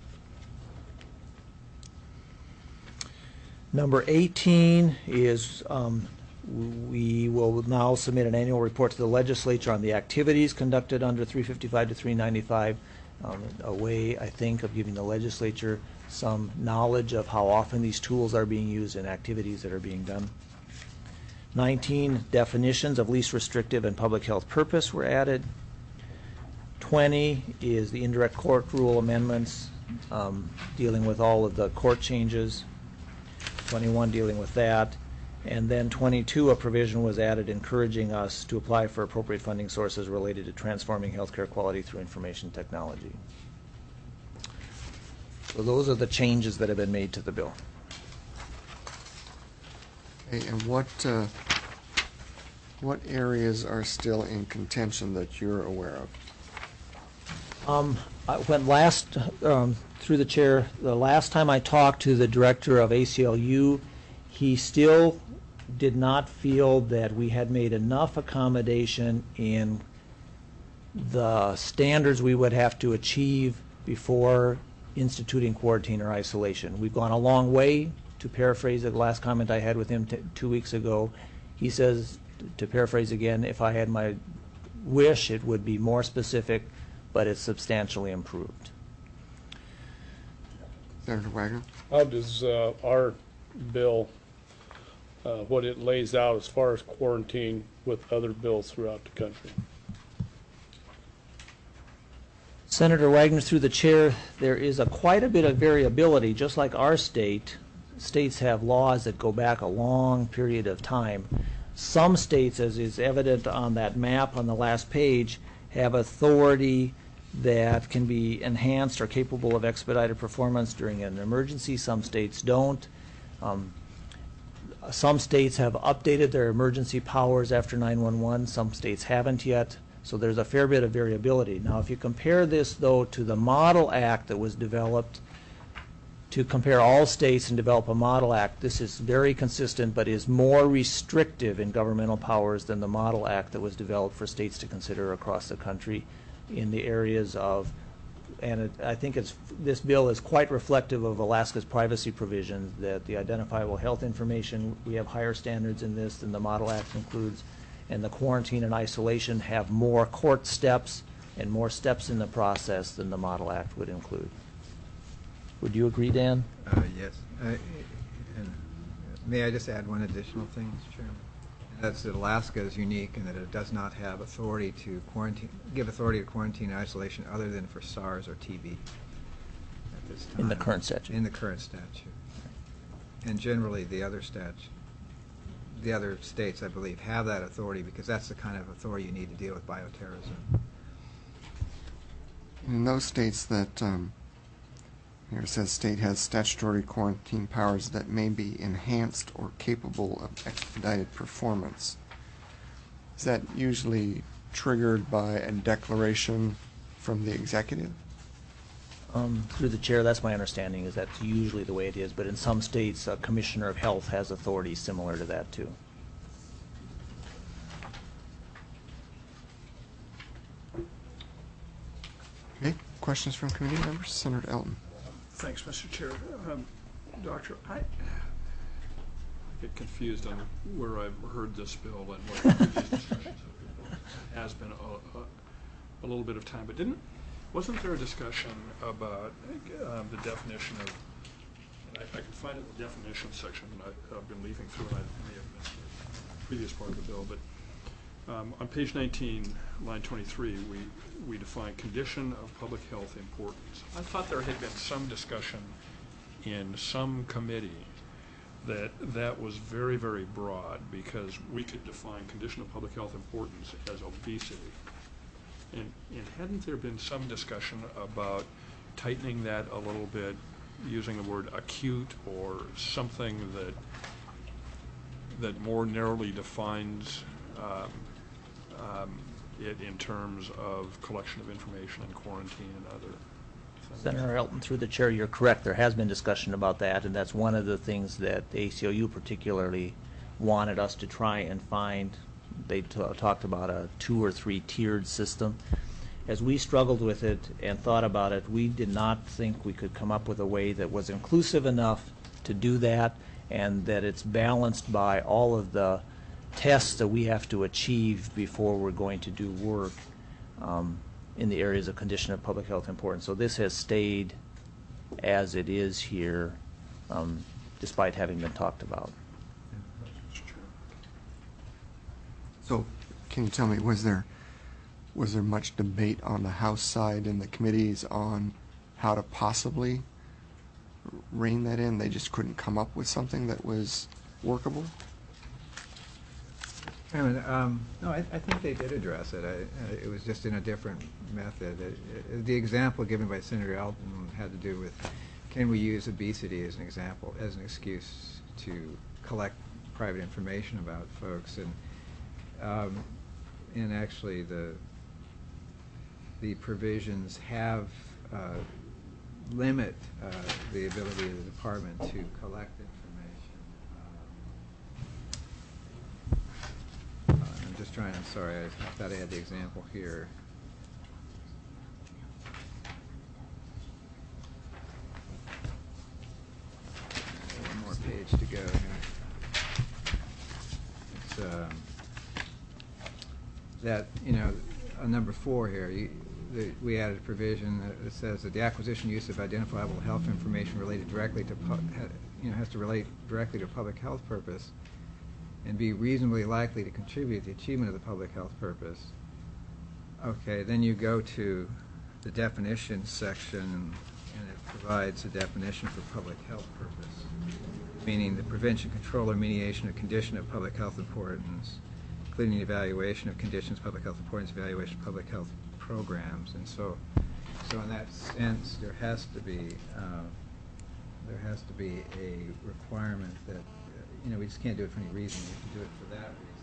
Number 18 is we will now submit an annual report to the legislature on the activities conducted under 355 to 395, a way, I think, of giving the legislature some knowledge of how often these tools are being used and activities that are being done. 19 definitions of least restrictive and public health purpose were added. 20 is the indirect court rule amendments dealing with all of the court changes. 21 dealing with that. And then 22, a provision was added encouraging us to apply for appropriate funding sources related to transforming healthcare quality through information technology. So those are the changes that have been made to the bill. Okay, and what areas are still in contention that you're aware of? I went last, through the chair, the last time I talked to the director of ACLU, he still did not feel that we had made enough accommodation in the standards we would have to achieve before instituting quarantine or isolation. We've gone a long way, to paraphrase the last comment I had with him 2 weeks ago. He says, to paraphrase again, if I had my wish, it would be more specific, but it's substantially improved. Senator Wagner? How does our bill what it lays out as far as quarantine with other bills throughout the country. Senator Wagner, through the chair, there is quite a bit of variability. Just like our state, states have laws that go back a long period of time. Some states, as is evident on that map on the last page, have authority that can be enhanced or capable of expedited performance during an emergency. Some states don't. Some states have updated their emergency powers after 911. Some states haven't yet. So there's a fair bit of variability. Now, if you compare this, though, to the Model Act that was developed, to compare all states and develop a Model Act, this is very consistent but is more restrictive in governmental powers than the Model Act that was developed for states to consider across the country in the areas of, and I think this bill is quite reflective of Alaska's privacy provisions, that the identifiable health information, we have higher standards in this than the Model Act includes, and the quarantine and isolation have more court steps and more steps in the process than the Model Act would include. Would you agree, Dan? Yes. And may I just add one additional thing, Mr. Chairman? That's that Alaska is unique in that it does not have authority to give authority to quarantine and isolation other than for SARS or TB at this time. In the current statute. In the current statute. And generally the other states, I believe, have that authority because that's the kind of authority you need to deal with bioterrorism. In those states that, here it says state has statutory quarantine powers that may be enhanced or capable of expedited performance. Is that usually triggered by a declaration from the executive? Through the chair, that's my understanding, is that's usually the way it is, but in some states, a commissioner of health has authority similar to that, too. Okay, questions from committee members? Senator Elton. Thanks, Mr. Chair. Doctor, I get confused on where I've heard this bill and what the previous discussions have been. It has been a little bit of time, but wasn't there a discussion about the definition of, and I can find it in the definition section, and I've been leafing through and I may have missed the previous part of the bill, but on page 19, line 23, we define condition of public health importance. I thought there had been some discussion in some committee that was very, very broad because we could define condition of public health importance as obesity. And hadn't there been some discussion about tightening that a little bit, using the word acute or something that more narrowly defines it in terms of collection of information and quarantine and other things? Senator Elton, through the chair, you're correct. There has been discussion about that, and that's one of the things that the ACLU particularly wanted us to try and find. They talked about a 2 or 3 tiered system. As we struggled with it and thought about it, we did not think we could come up with a way that was inclusive enough to do that and that it's balanced by all of the tests that we have to achieve before we're going to do work in the areas of condition of public health importance. So this has stayed as it is here, despite having been talked about. So, can you tell me, was there much debate on the House side in the committees on how to possibly rein that in? They just couldn't come up with something that was workable? No, I think they did address it. It was just in a different method. The example given by Senator Elton had to do with, can we use obesity as an example, as an excuse to collect private information about folks? And actually, the provisions have limit the ability of the department to collect information. I'm just trying. I'm sorry. I thought I had the example here. One more page to go here. It's that, on number 4 here, we added a provision that says that the acquisition use of identifiable health information related directly to has to relate directly to a public health purpose. and be reasonably likely to contribute to the achievement of the public health purpose. Okay, then you go to the definitions section, and it provides a definition for public health purpose, meaning the prevention, control, or mediation of condition of public health importance, including evaluation of conditions of public health importance, evaluation of public health programs. And so in that sense, there has to be a requirement that we just can't do it for any reason. We have to do it for that reason.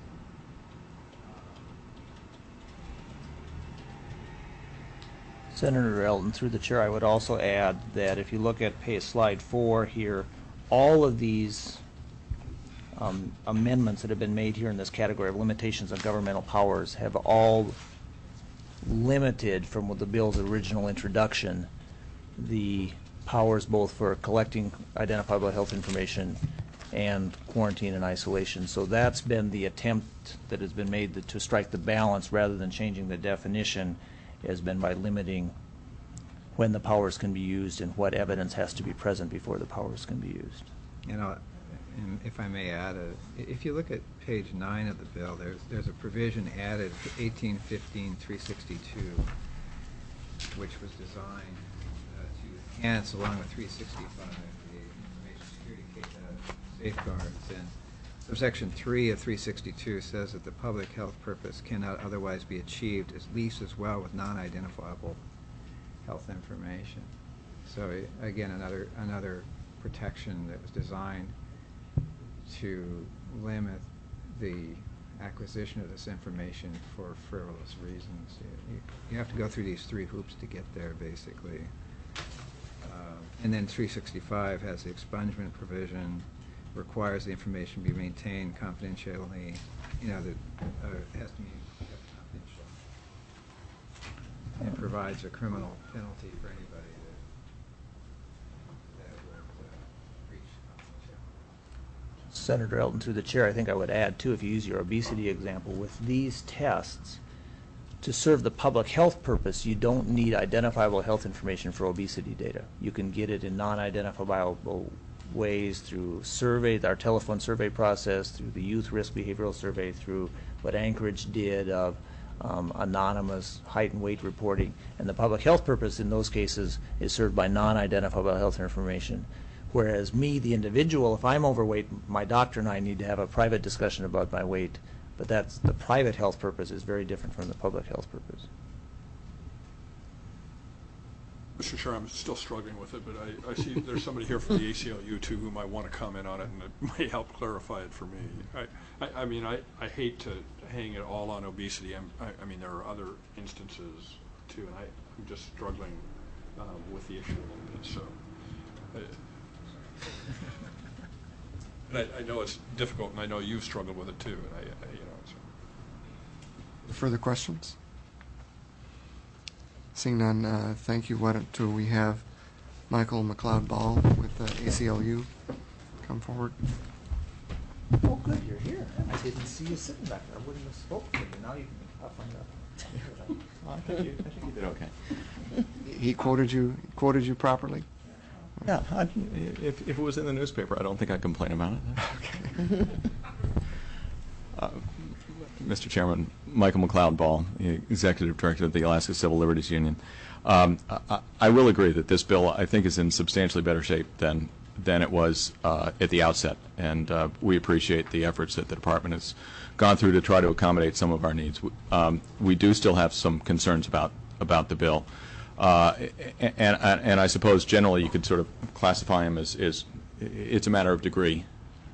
Senator Eldon, through the chair, I would also add that if you look at slide 4 here, all of these amendments that have been made here in this category of limitations on governmental powers have all limited from the bill's original introduction the powers both for collecting identifiable health information and quarantine and isolation. So that's been the attempt that has been made to strike the balance rather than changing the definition, has been by limiting when the powers can be used and what evidence has to be present before the powers can be used. And if I may add, if you look at page 9 of the bill, there's a provision added to 1815-362, which was designed to enhance, along with 365, the information security safeguards. And subsection 3 of 362 says that the public health purpose cannot otherwise be achieved at least as well with non-identifiable health information. So again, another protection that was designed to limit the acquisition of this information for frivolous reasons. You have to go through these 3 hoops to get there, basically. And then 365 has the expungement provision, requires the information be maintained confidentially, that it has to be kept confidential. And provides a criminal penalty for anybody that would breach confidentiality. Senator Eldon, through the chair, I think I would add, too, if you use your obesity example, with these tests, to serve the public health purpose, you don't need identifiable health information for obesity data. You can get it in non-identifiable ways through survey, our telephone survey process, through the youth risk behavioral survey, through what Anchorage did of anonymous height and weight reporting. And the public health purpose in those cases is served by non-identifiable health information. Whereas me, the individual, if I'm overweight, my doctor and I need to have a private discussion about my weight. But that's the private health purpose is very different from the public health purpose. Mr. Chair, I'm still struggling with it, but I see there's somebody here from the ACLU too who might want to comment on it, and it may help clarify it for me. I mean, I hate to hang it all on obesity. I mean, there are other instances too, and I'm just struggling with the issue a little bit. So, and I know it's difficult, and I know you've struggled with it too. And so. Further questions? Seeing none, thank you. Why don't we have Michael McLeod-Ball with ACLU come forward? Oh, good, you're here. I didn't see you sitting back there. I wouldn't have spoken to you. Now you can. I'll find out. I think you did okay. He quoted you properly? Yeah, if it was in the newspaper, I don't think I'd complain about it. Okay. Mr. Chairman, Michael McLeod-Ball, Executive Director of the Alaska Civil Liberties Union. I will agree that this bill, I think, is in substantially better shape than it was at the outset, and we appreciate the efforts that the Department has gone through to try to accommodate some of our needs. We do still have some concerns about the bill, and I suppose generally you could sort of classify them as it's a matter of degree.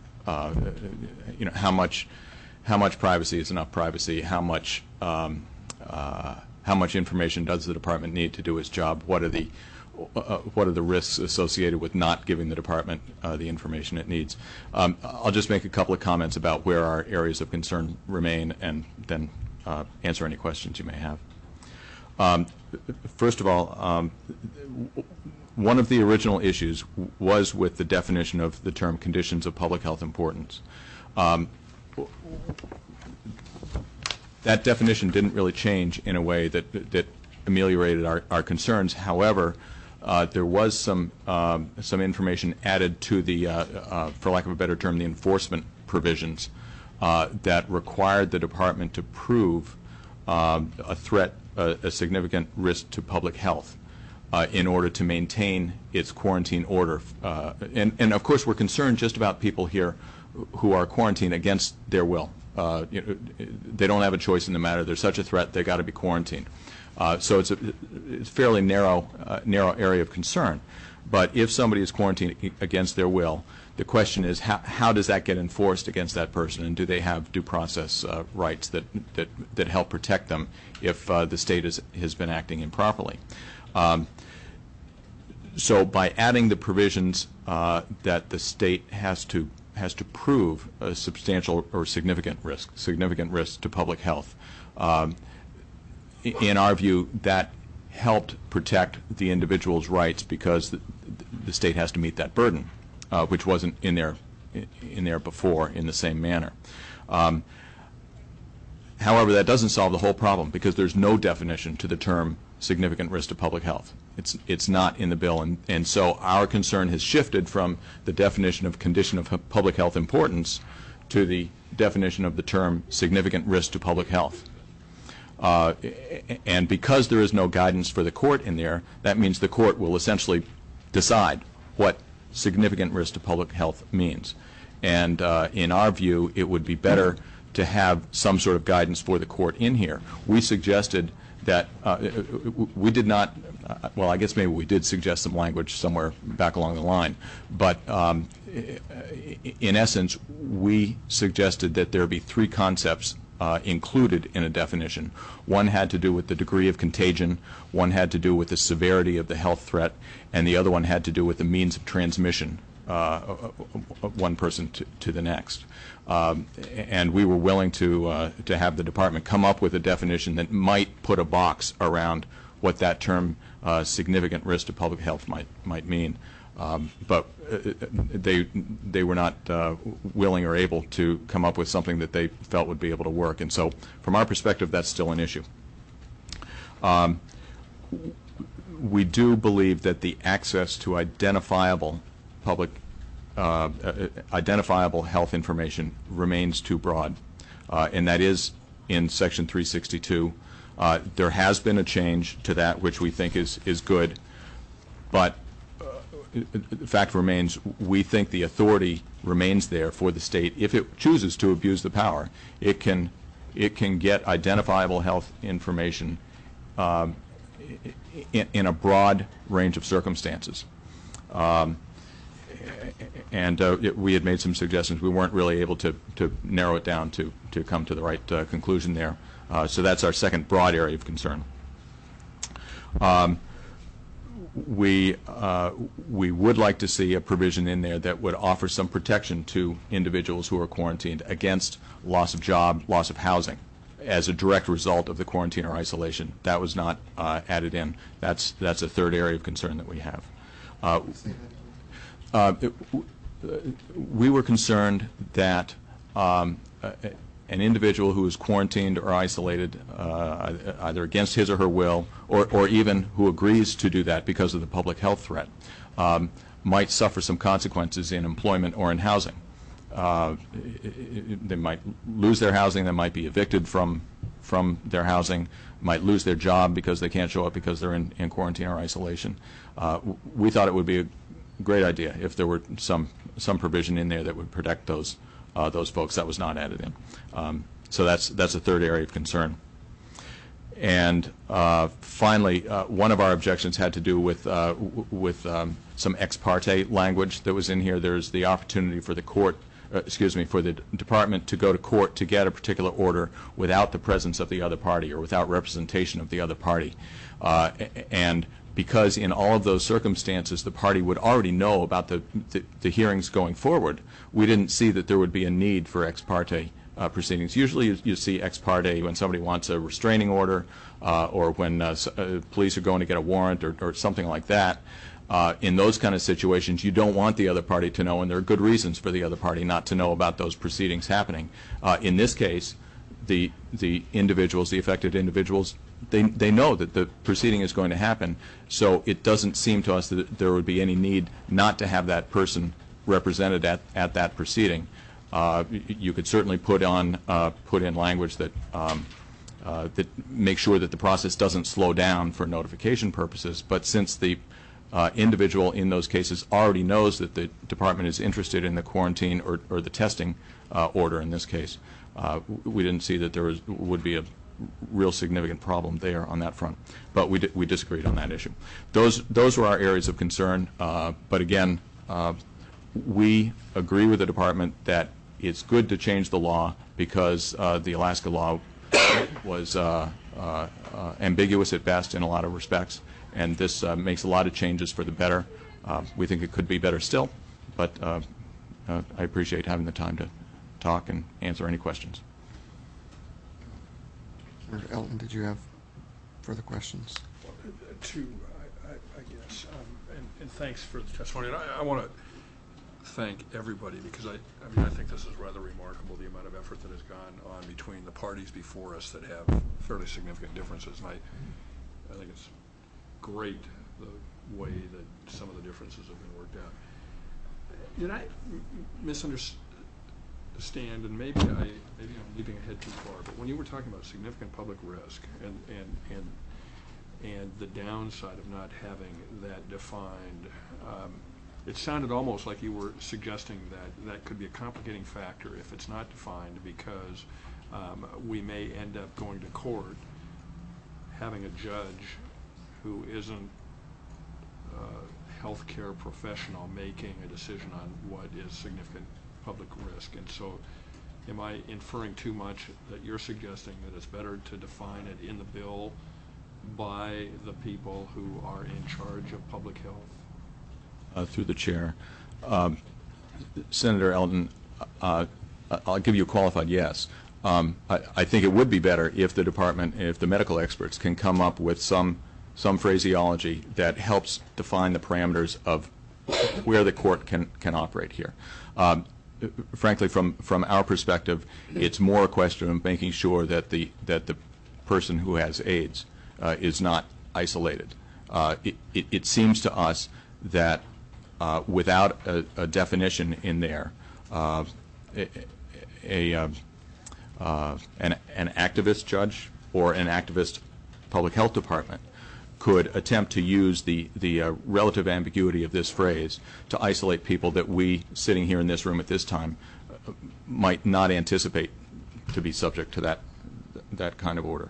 How much privacy is enough privacy? How much information does the department need to do its job? What are the risks associated with not giving the department the information it needs? I'll just make a couple of comments about where our areas of concern remain, and then answer any questions you may have. First of all, one of the original issues was with the definition of the term conditions of public health importance. That definition didn't really change in a way that ameliorated our concerns. However, there was some information added to the, for lack of a better term, the enforcement provisions that required the department to prove a threat, a significant risk to public health in order to maintain its quarantine order. And of course, we're concerned just about people here who are quarantined against their will. They don't have a choice in the matter. There's such a threat, they've got to be quarantined. So it's a fairly narrow area of concern. But if somebody is quarantined against their will, the question is how does that get enforced against that person, and do they have due process rights that help protect them if the state has been acting improperly? So by adding the provisions that the state has to prove a substantial or significant risk to public health, in our view, that helped protect the individual's rights because the state has to meet that burden, which wasn't in there before in the same manner. However, that doesn't solve the whole problem because there's no definition to the term significant risk to public health. It's not in the bill, and so our concern has shifted from the definition of condition of public health importance to the definition of the term significant risk to public health. And because there is no guidance for the court in there, that means the court will essentially decide what significant risk to public health means. And in our view, it would be better to have some sort of guidance for the court in here. We suggested that we did not, well, I guess maybe we did suggest some language somewhere back along the line, but in essence, we suggested that there be three concepts included in a definition. One had to do with the degree of contagion, one had to do with the severity of the health threat, and the other one had to do with the means of transmission, one person to the next. And we were willing to have the department come up with a definition that might put a box around what that term significant risk to public health might mean. But they were not willing or able to come up with something that they felt would be able to work. And so from our perspective, that's still an issue. We do believe that the access to identifiable identifiable health information remains too broad, and that is in Section 362. There has been a change to that, which we think is good, but the fact remains we think the authority remains there for the state. If it chooses to abuse the power, it can get identifiable health information in a broad range of circumstances. And we had made some suggestions. We weren't really able to narrow it down to come to the right conclusion there. So that's our second broad area of concern. We would like to see a provision in there that would offer some protection to individuals who are quarantined against loss of job, loss of housing, as a direct result of the quarantine or isolation. That was not added in. That's a third area of concern that we have. We were concerned that an individual who is quarantined or isolated, either against his or her will, or even who agrees to do that because of the public health threat, might suffer some consequences in employment or in housing. They might lose their housing, they might be evicted from their housing, might lose their job because they can't show up because they're in quarantine or isolation. We thought it would be a great idea if there were some provision in there that would protect those folks. That was not added in. So that's a third area of concern. And finally, one of our objections had to do with some ex parte language that was in here. There's the opportunity for the court, for the department to go to court to get a particular order without the presence of the other party or without representation of the other party. And because in all of those circumstances the party would already know about the hearings going forward, we didn't see that there would be a need for ex parte proceedings. Usually you see ex parte when somebody wants a restraining order or when police are going to get a warrant or something like that. In those kind of situations, you don't want the other party to know, and there are good reasons for the other party not to know about those proceedings happening. In this case, the individuals, the affected individuals, they know that the proceeding is going to happen, so it doesn't seem to us that there would be any need not to have that person represented at that proceeding. You could certainly put in language that that makes sure that the process doesn't slow down for notification purposes. But since the individual in those cases already knows that the department is interested in the quarantine or the testing order in this case, we didn't see that there would be a real significant problem there on that front. But we disagreed on that issue. Those were our areas of concern. But again, we agree with the department that it's good to change the law because the Alaska law was ambiguous at best in a lot of respects, and this makes a lot of changes for the better. We think it could be better still, but I appreciate having the time to talk and answer any questions. Senator Elton, did you have further questions? Two, I guess, and thanks for the testimony. And I want to thank everybody because I think this is rather remarkable, the amount of effort that has gone on between the parties before us that have fairly significant differences. And I think it's great the way that some of the differences have been worked out. Did I misunderstand, and maybe I'm leaping ahead too far, but when you were talking about significant public risk and the downside of not having that defined, it sounded almost like you were suggesting that could be a complicating factor if it's not defined, because we may end up going to court having a judge who isn't a healthcare professional making a decision on what is significant public risk. And so am I inferring too much that you're suggesting that it's better to define it in the bill by the people who are in charge of public health? Through the chair. Senator Elton, I'll give you a qualified yes. I think it would be better if the department, if the medical experts can come up with some phraseology that helps define the parameters of where the court can operate here. Frankly, from our perspective, it's more a question of making sure that the person who has AIDS is not isolated. It seems to us that without a definition in there, an activist judge or an activist public health department could attempt to use the relative ambiguity of this phrase to isolate people that we, sitting here in this room at this time, might not anticipate to be subject to that kind of order.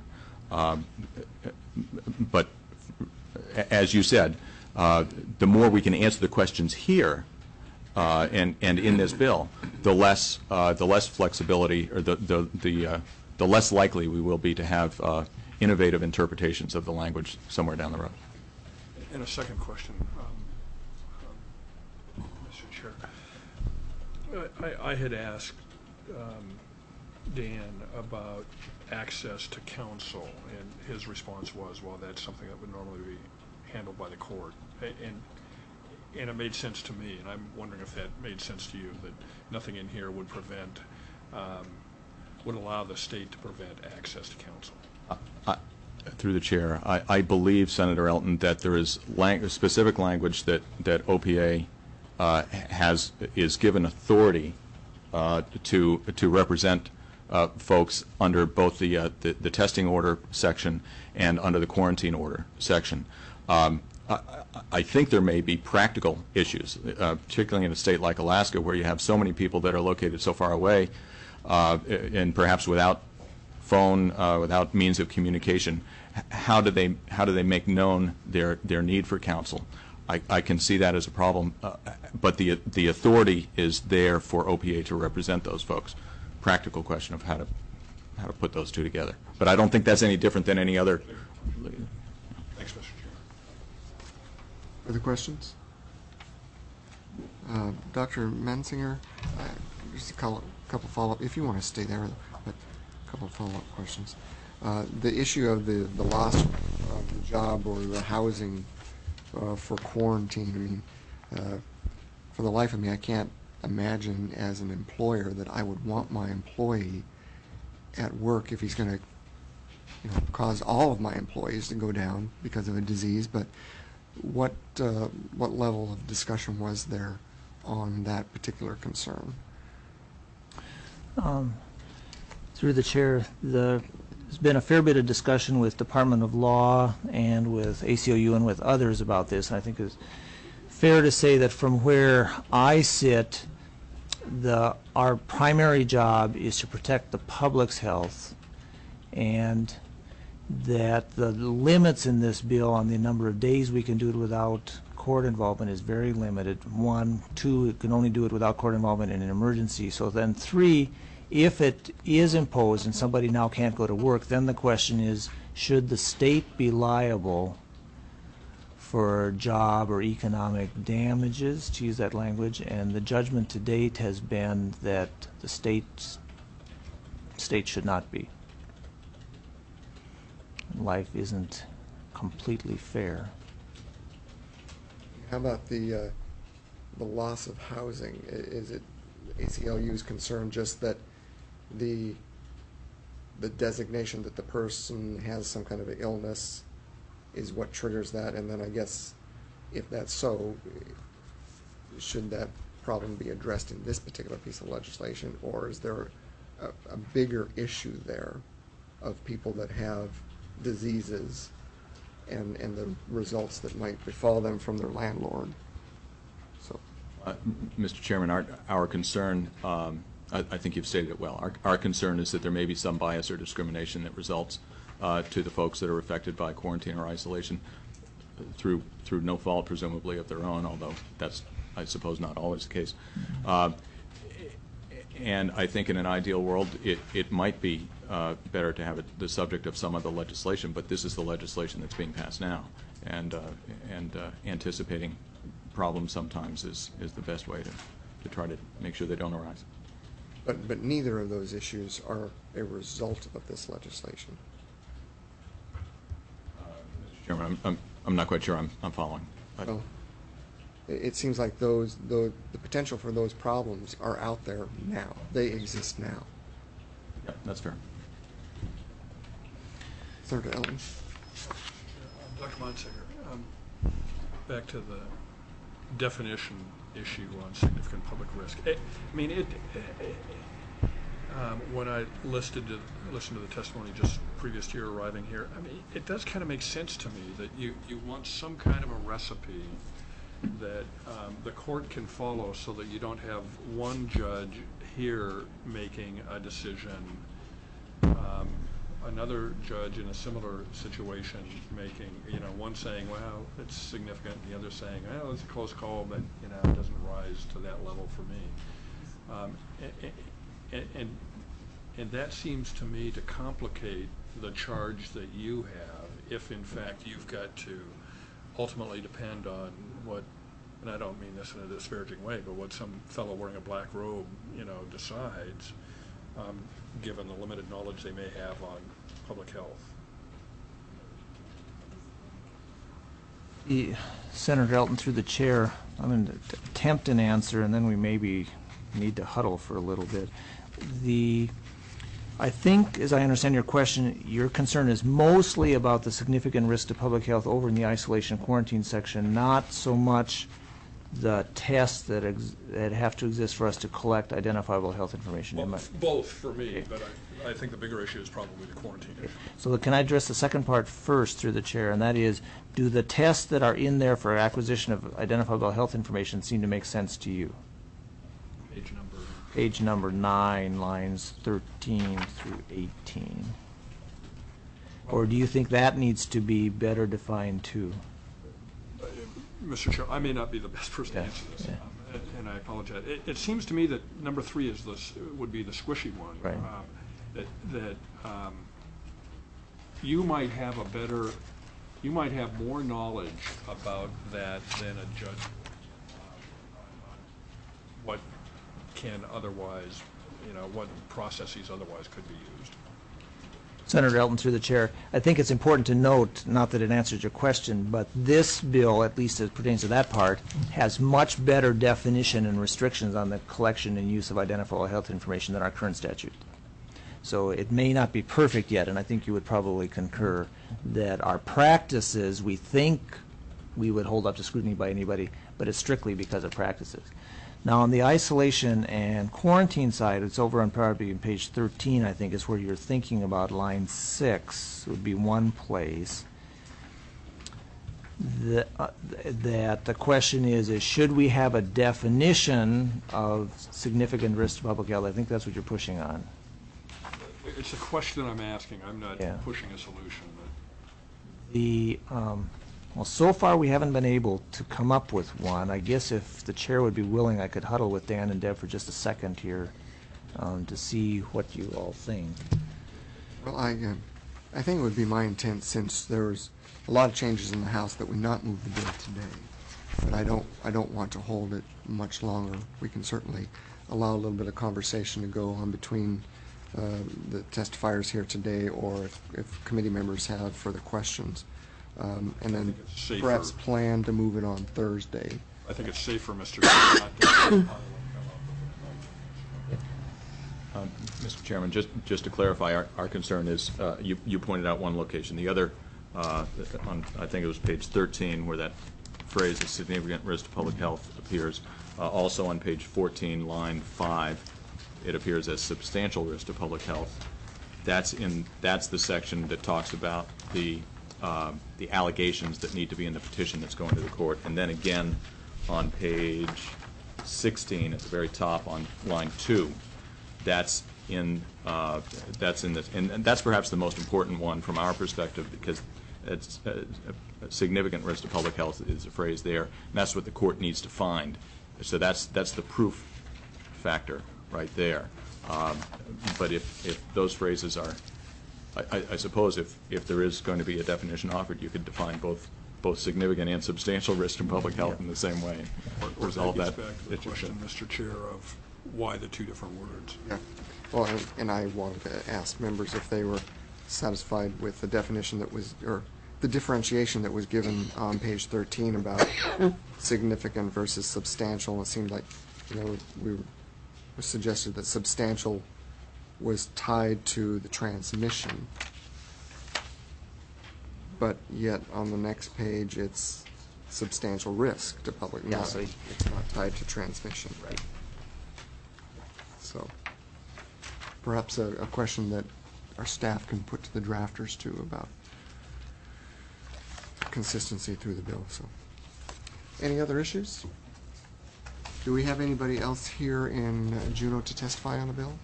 But as you said, the more we can answer the questions here and in this bill, the less flexibility, or the less likely we will be to have innovative interpretations of the language somewhere down the road. And a second question, Mr. Chair. I had asked Dan about access to counsel, and his response was, well, that's something that would normally be handled by the court. And it made sense to me, and I'm wondering if that made sense to you, that nothing in here would prevent, would allow the state to prevent access to counsel. Through the chair, I believe, Senator Elton, that there is specific language that OPA is given authority to represent folks under both the testing order section and under the quarantine order section. I think there may be practical issues, particularly in a state like Alaska, where you have so many people that are located so far away, and perhaps without phone, without means of communication. How do they make known their need for counsel? I can see that as a problem, but the authority is there for OPA to represent those folks. Practical question of how to put those two together. But I don't think that's any different than any other. Thanks, Mr. Chair. Other questions? Dr. Mensinger, just a couple follow-up, if you want to stay there, but a couple follow-up questions. The issue of the loss of the job or the housing for quarantine, I mean, for the life of me, I can't imagine as an employer that I would want my employee at work if he's going to cause all of my employees to go down because of a disease. But what level of discussion was there on that particular concern? Through the chair, there's been a fair bit of discussion with Department of Law and with ACLU and with others about this. And I think it's fair to say that from where I sit, our primary job is to protect the public's health, and that the limits in this bill on the number of days we can do it without court involvement is very limited. 1, 2, it can only do it without court involvement in an emergency. So then 3, if it is imposed and somebody now can't go to work, then the question is, should the state be liable for job or economic damages, to use that language? And the judgment to date has been that the state should not be. Life isn't completely fair. How about the loss of housing? Is it ACLU's concern just that the designation that the person has some kind of an illness is what triggers that? And then I guess if that's so, should that problem be addressed in this particular piece of legislation, or is there a bigger issue there of people that have diseases and the results that might befall them from their landlord? So, Mr. Chairman, our concern, I think you've stated it well. Our concern is that there may be some bias or discrimination that results to the folks that are affected by quarantine or isolation through no fault, presumably, of their own, although that's, I suppose, not always the case. And I think in an ideal world, it might be better to have it the subject of some other legislation, but this is the legislation that's being passed now, and anticipating problems sometimes is the best way to try to make sure they don't arise. but neither of those issues are a result of this legislation. Mr. Chairman, I'm not quite sure I'm following. Well, it seems like the potential for those problems are out there now. They exist now. Yeah, that's fair. Senator Ellen. Dr. Monsecker, back to the definition issue on significant public risk. I mean, when I listened to the testimony just previous to your arriving here, I mean, it does kind of make sense to me that you want some kind of a recipe that the court can follow, so that you don't have one judge here making a decision, another judge in a similar situation making, one saying, well, it's significant, and the other saying, well, it's a close call, but, it doesn't rise to that level for me. And that seems to me to complicate the charge that you have, if in fact you've got to ultimately depend on what, and I don't mean this in a disparaging way, but what some fellow wearing a black robe, decides, given the limited knowledge they may have on public health. Senator Elton, through the chair, I'm going to attempt an answer, and then we maybe need to huddle for a little bit. I think, as I understand your question, your concern is mostly about the significant risk to public health over in the isolation quarantine section, not so much the tests that have to exist for us to collect identifiable health information. Well, both for me, but I think the bigger issue is probably the quarantine issue. So can I address the second part first through the chair, and that is, do the tests that are in there for acquisition of identifiable health information seem to make sense to you? Page number 9, lines 13 through 18. Or do you think that needs to be better defined too? Mr. Chair, I may not be the best person to answer this, and I apologize. It seems to me that number 3 would be the squishy one. Right. That you might have more knowledge about that than a judge. What can otherwise, what processes otherwise could be used. Senator Elton, through the chair, I think it's important to note, not that it answers your question, but this bill, at least as it pertains to that part, has much better definition and restrictions on the collection and use of identifiable health information than our current statute. So it may not be perfect yet, and I think you would probably concur that our practices, we think we would hold up to scrutiny by anybody, but it's strictly because of practices. Now, on the isolation and quarantine side, it's over on probably page 13, I think, is where you're thinking about line 6 would be one place. That the question is should we have a definition of significant risk to public health? I think that's what you're pushing on. It's a question I'm asking. I'm not Yeah. pushing a solution. Well, so far we haven't been able to come up with one. I guess if the chair would be willing, I could huddle with Dan and Deb for just a second here to see what you all think. Well, I think it would be my intent, since there was a lot of changes in the House, that we not move the bill today. But I don't want to hold it much longer. We can certainly allow a little bit of conversation to go on between the testifiers here today, or if committee members have further questions. And then safer. perhaps plan to move it on Thursday. I think it's safer, Mr. Chair, not to Mr. Chairman, just to clarify, our concern is, you pointed out one location. The other, on, I think it was page 13, where that phrase, "a significant risk to public health," appears. Also on page 14, line 5, it appears as "substantial risk to public health." That's the section that talks about the allegations that need to be in the petition that's going to the court. And then again, on page 16, at the very top, on line 2, that's in this, and that's perhaps the most important one from our perspective, because it's a significant risk to public health is a phrase there, and that's what the court needs to find. So that's the proof factor right there. But if those phrases are, I suppose if there is going to be a definition offered, you could define both significant and substantial risk to public health in the same way. Or Resolve that that. gets back to the question, Mr. Chair, of why the two different words. Yeah. Well, and I wanted to ask members if they were satisfied with the definition that was, or the differentiation that was given on page 13 about significant versus substantial. It seemed like, we suggested that substantial was tied to the transmission, but yet on the next page it's substantial risk to public health. Yeah, It's not tied to transmission. Right. So perhaps a question that our staff can put to the drafters too, about consistency through the bill. So, any other issues? Do we have anybody else here in Juneau to testify on the bill?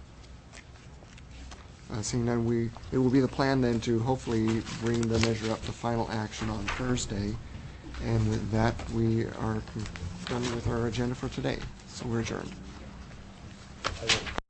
Seeing none, it will be the plan then to hopefully bring the measure up to final action on Thursday. And with that, we are done with our agenda for today. So we're adjourned.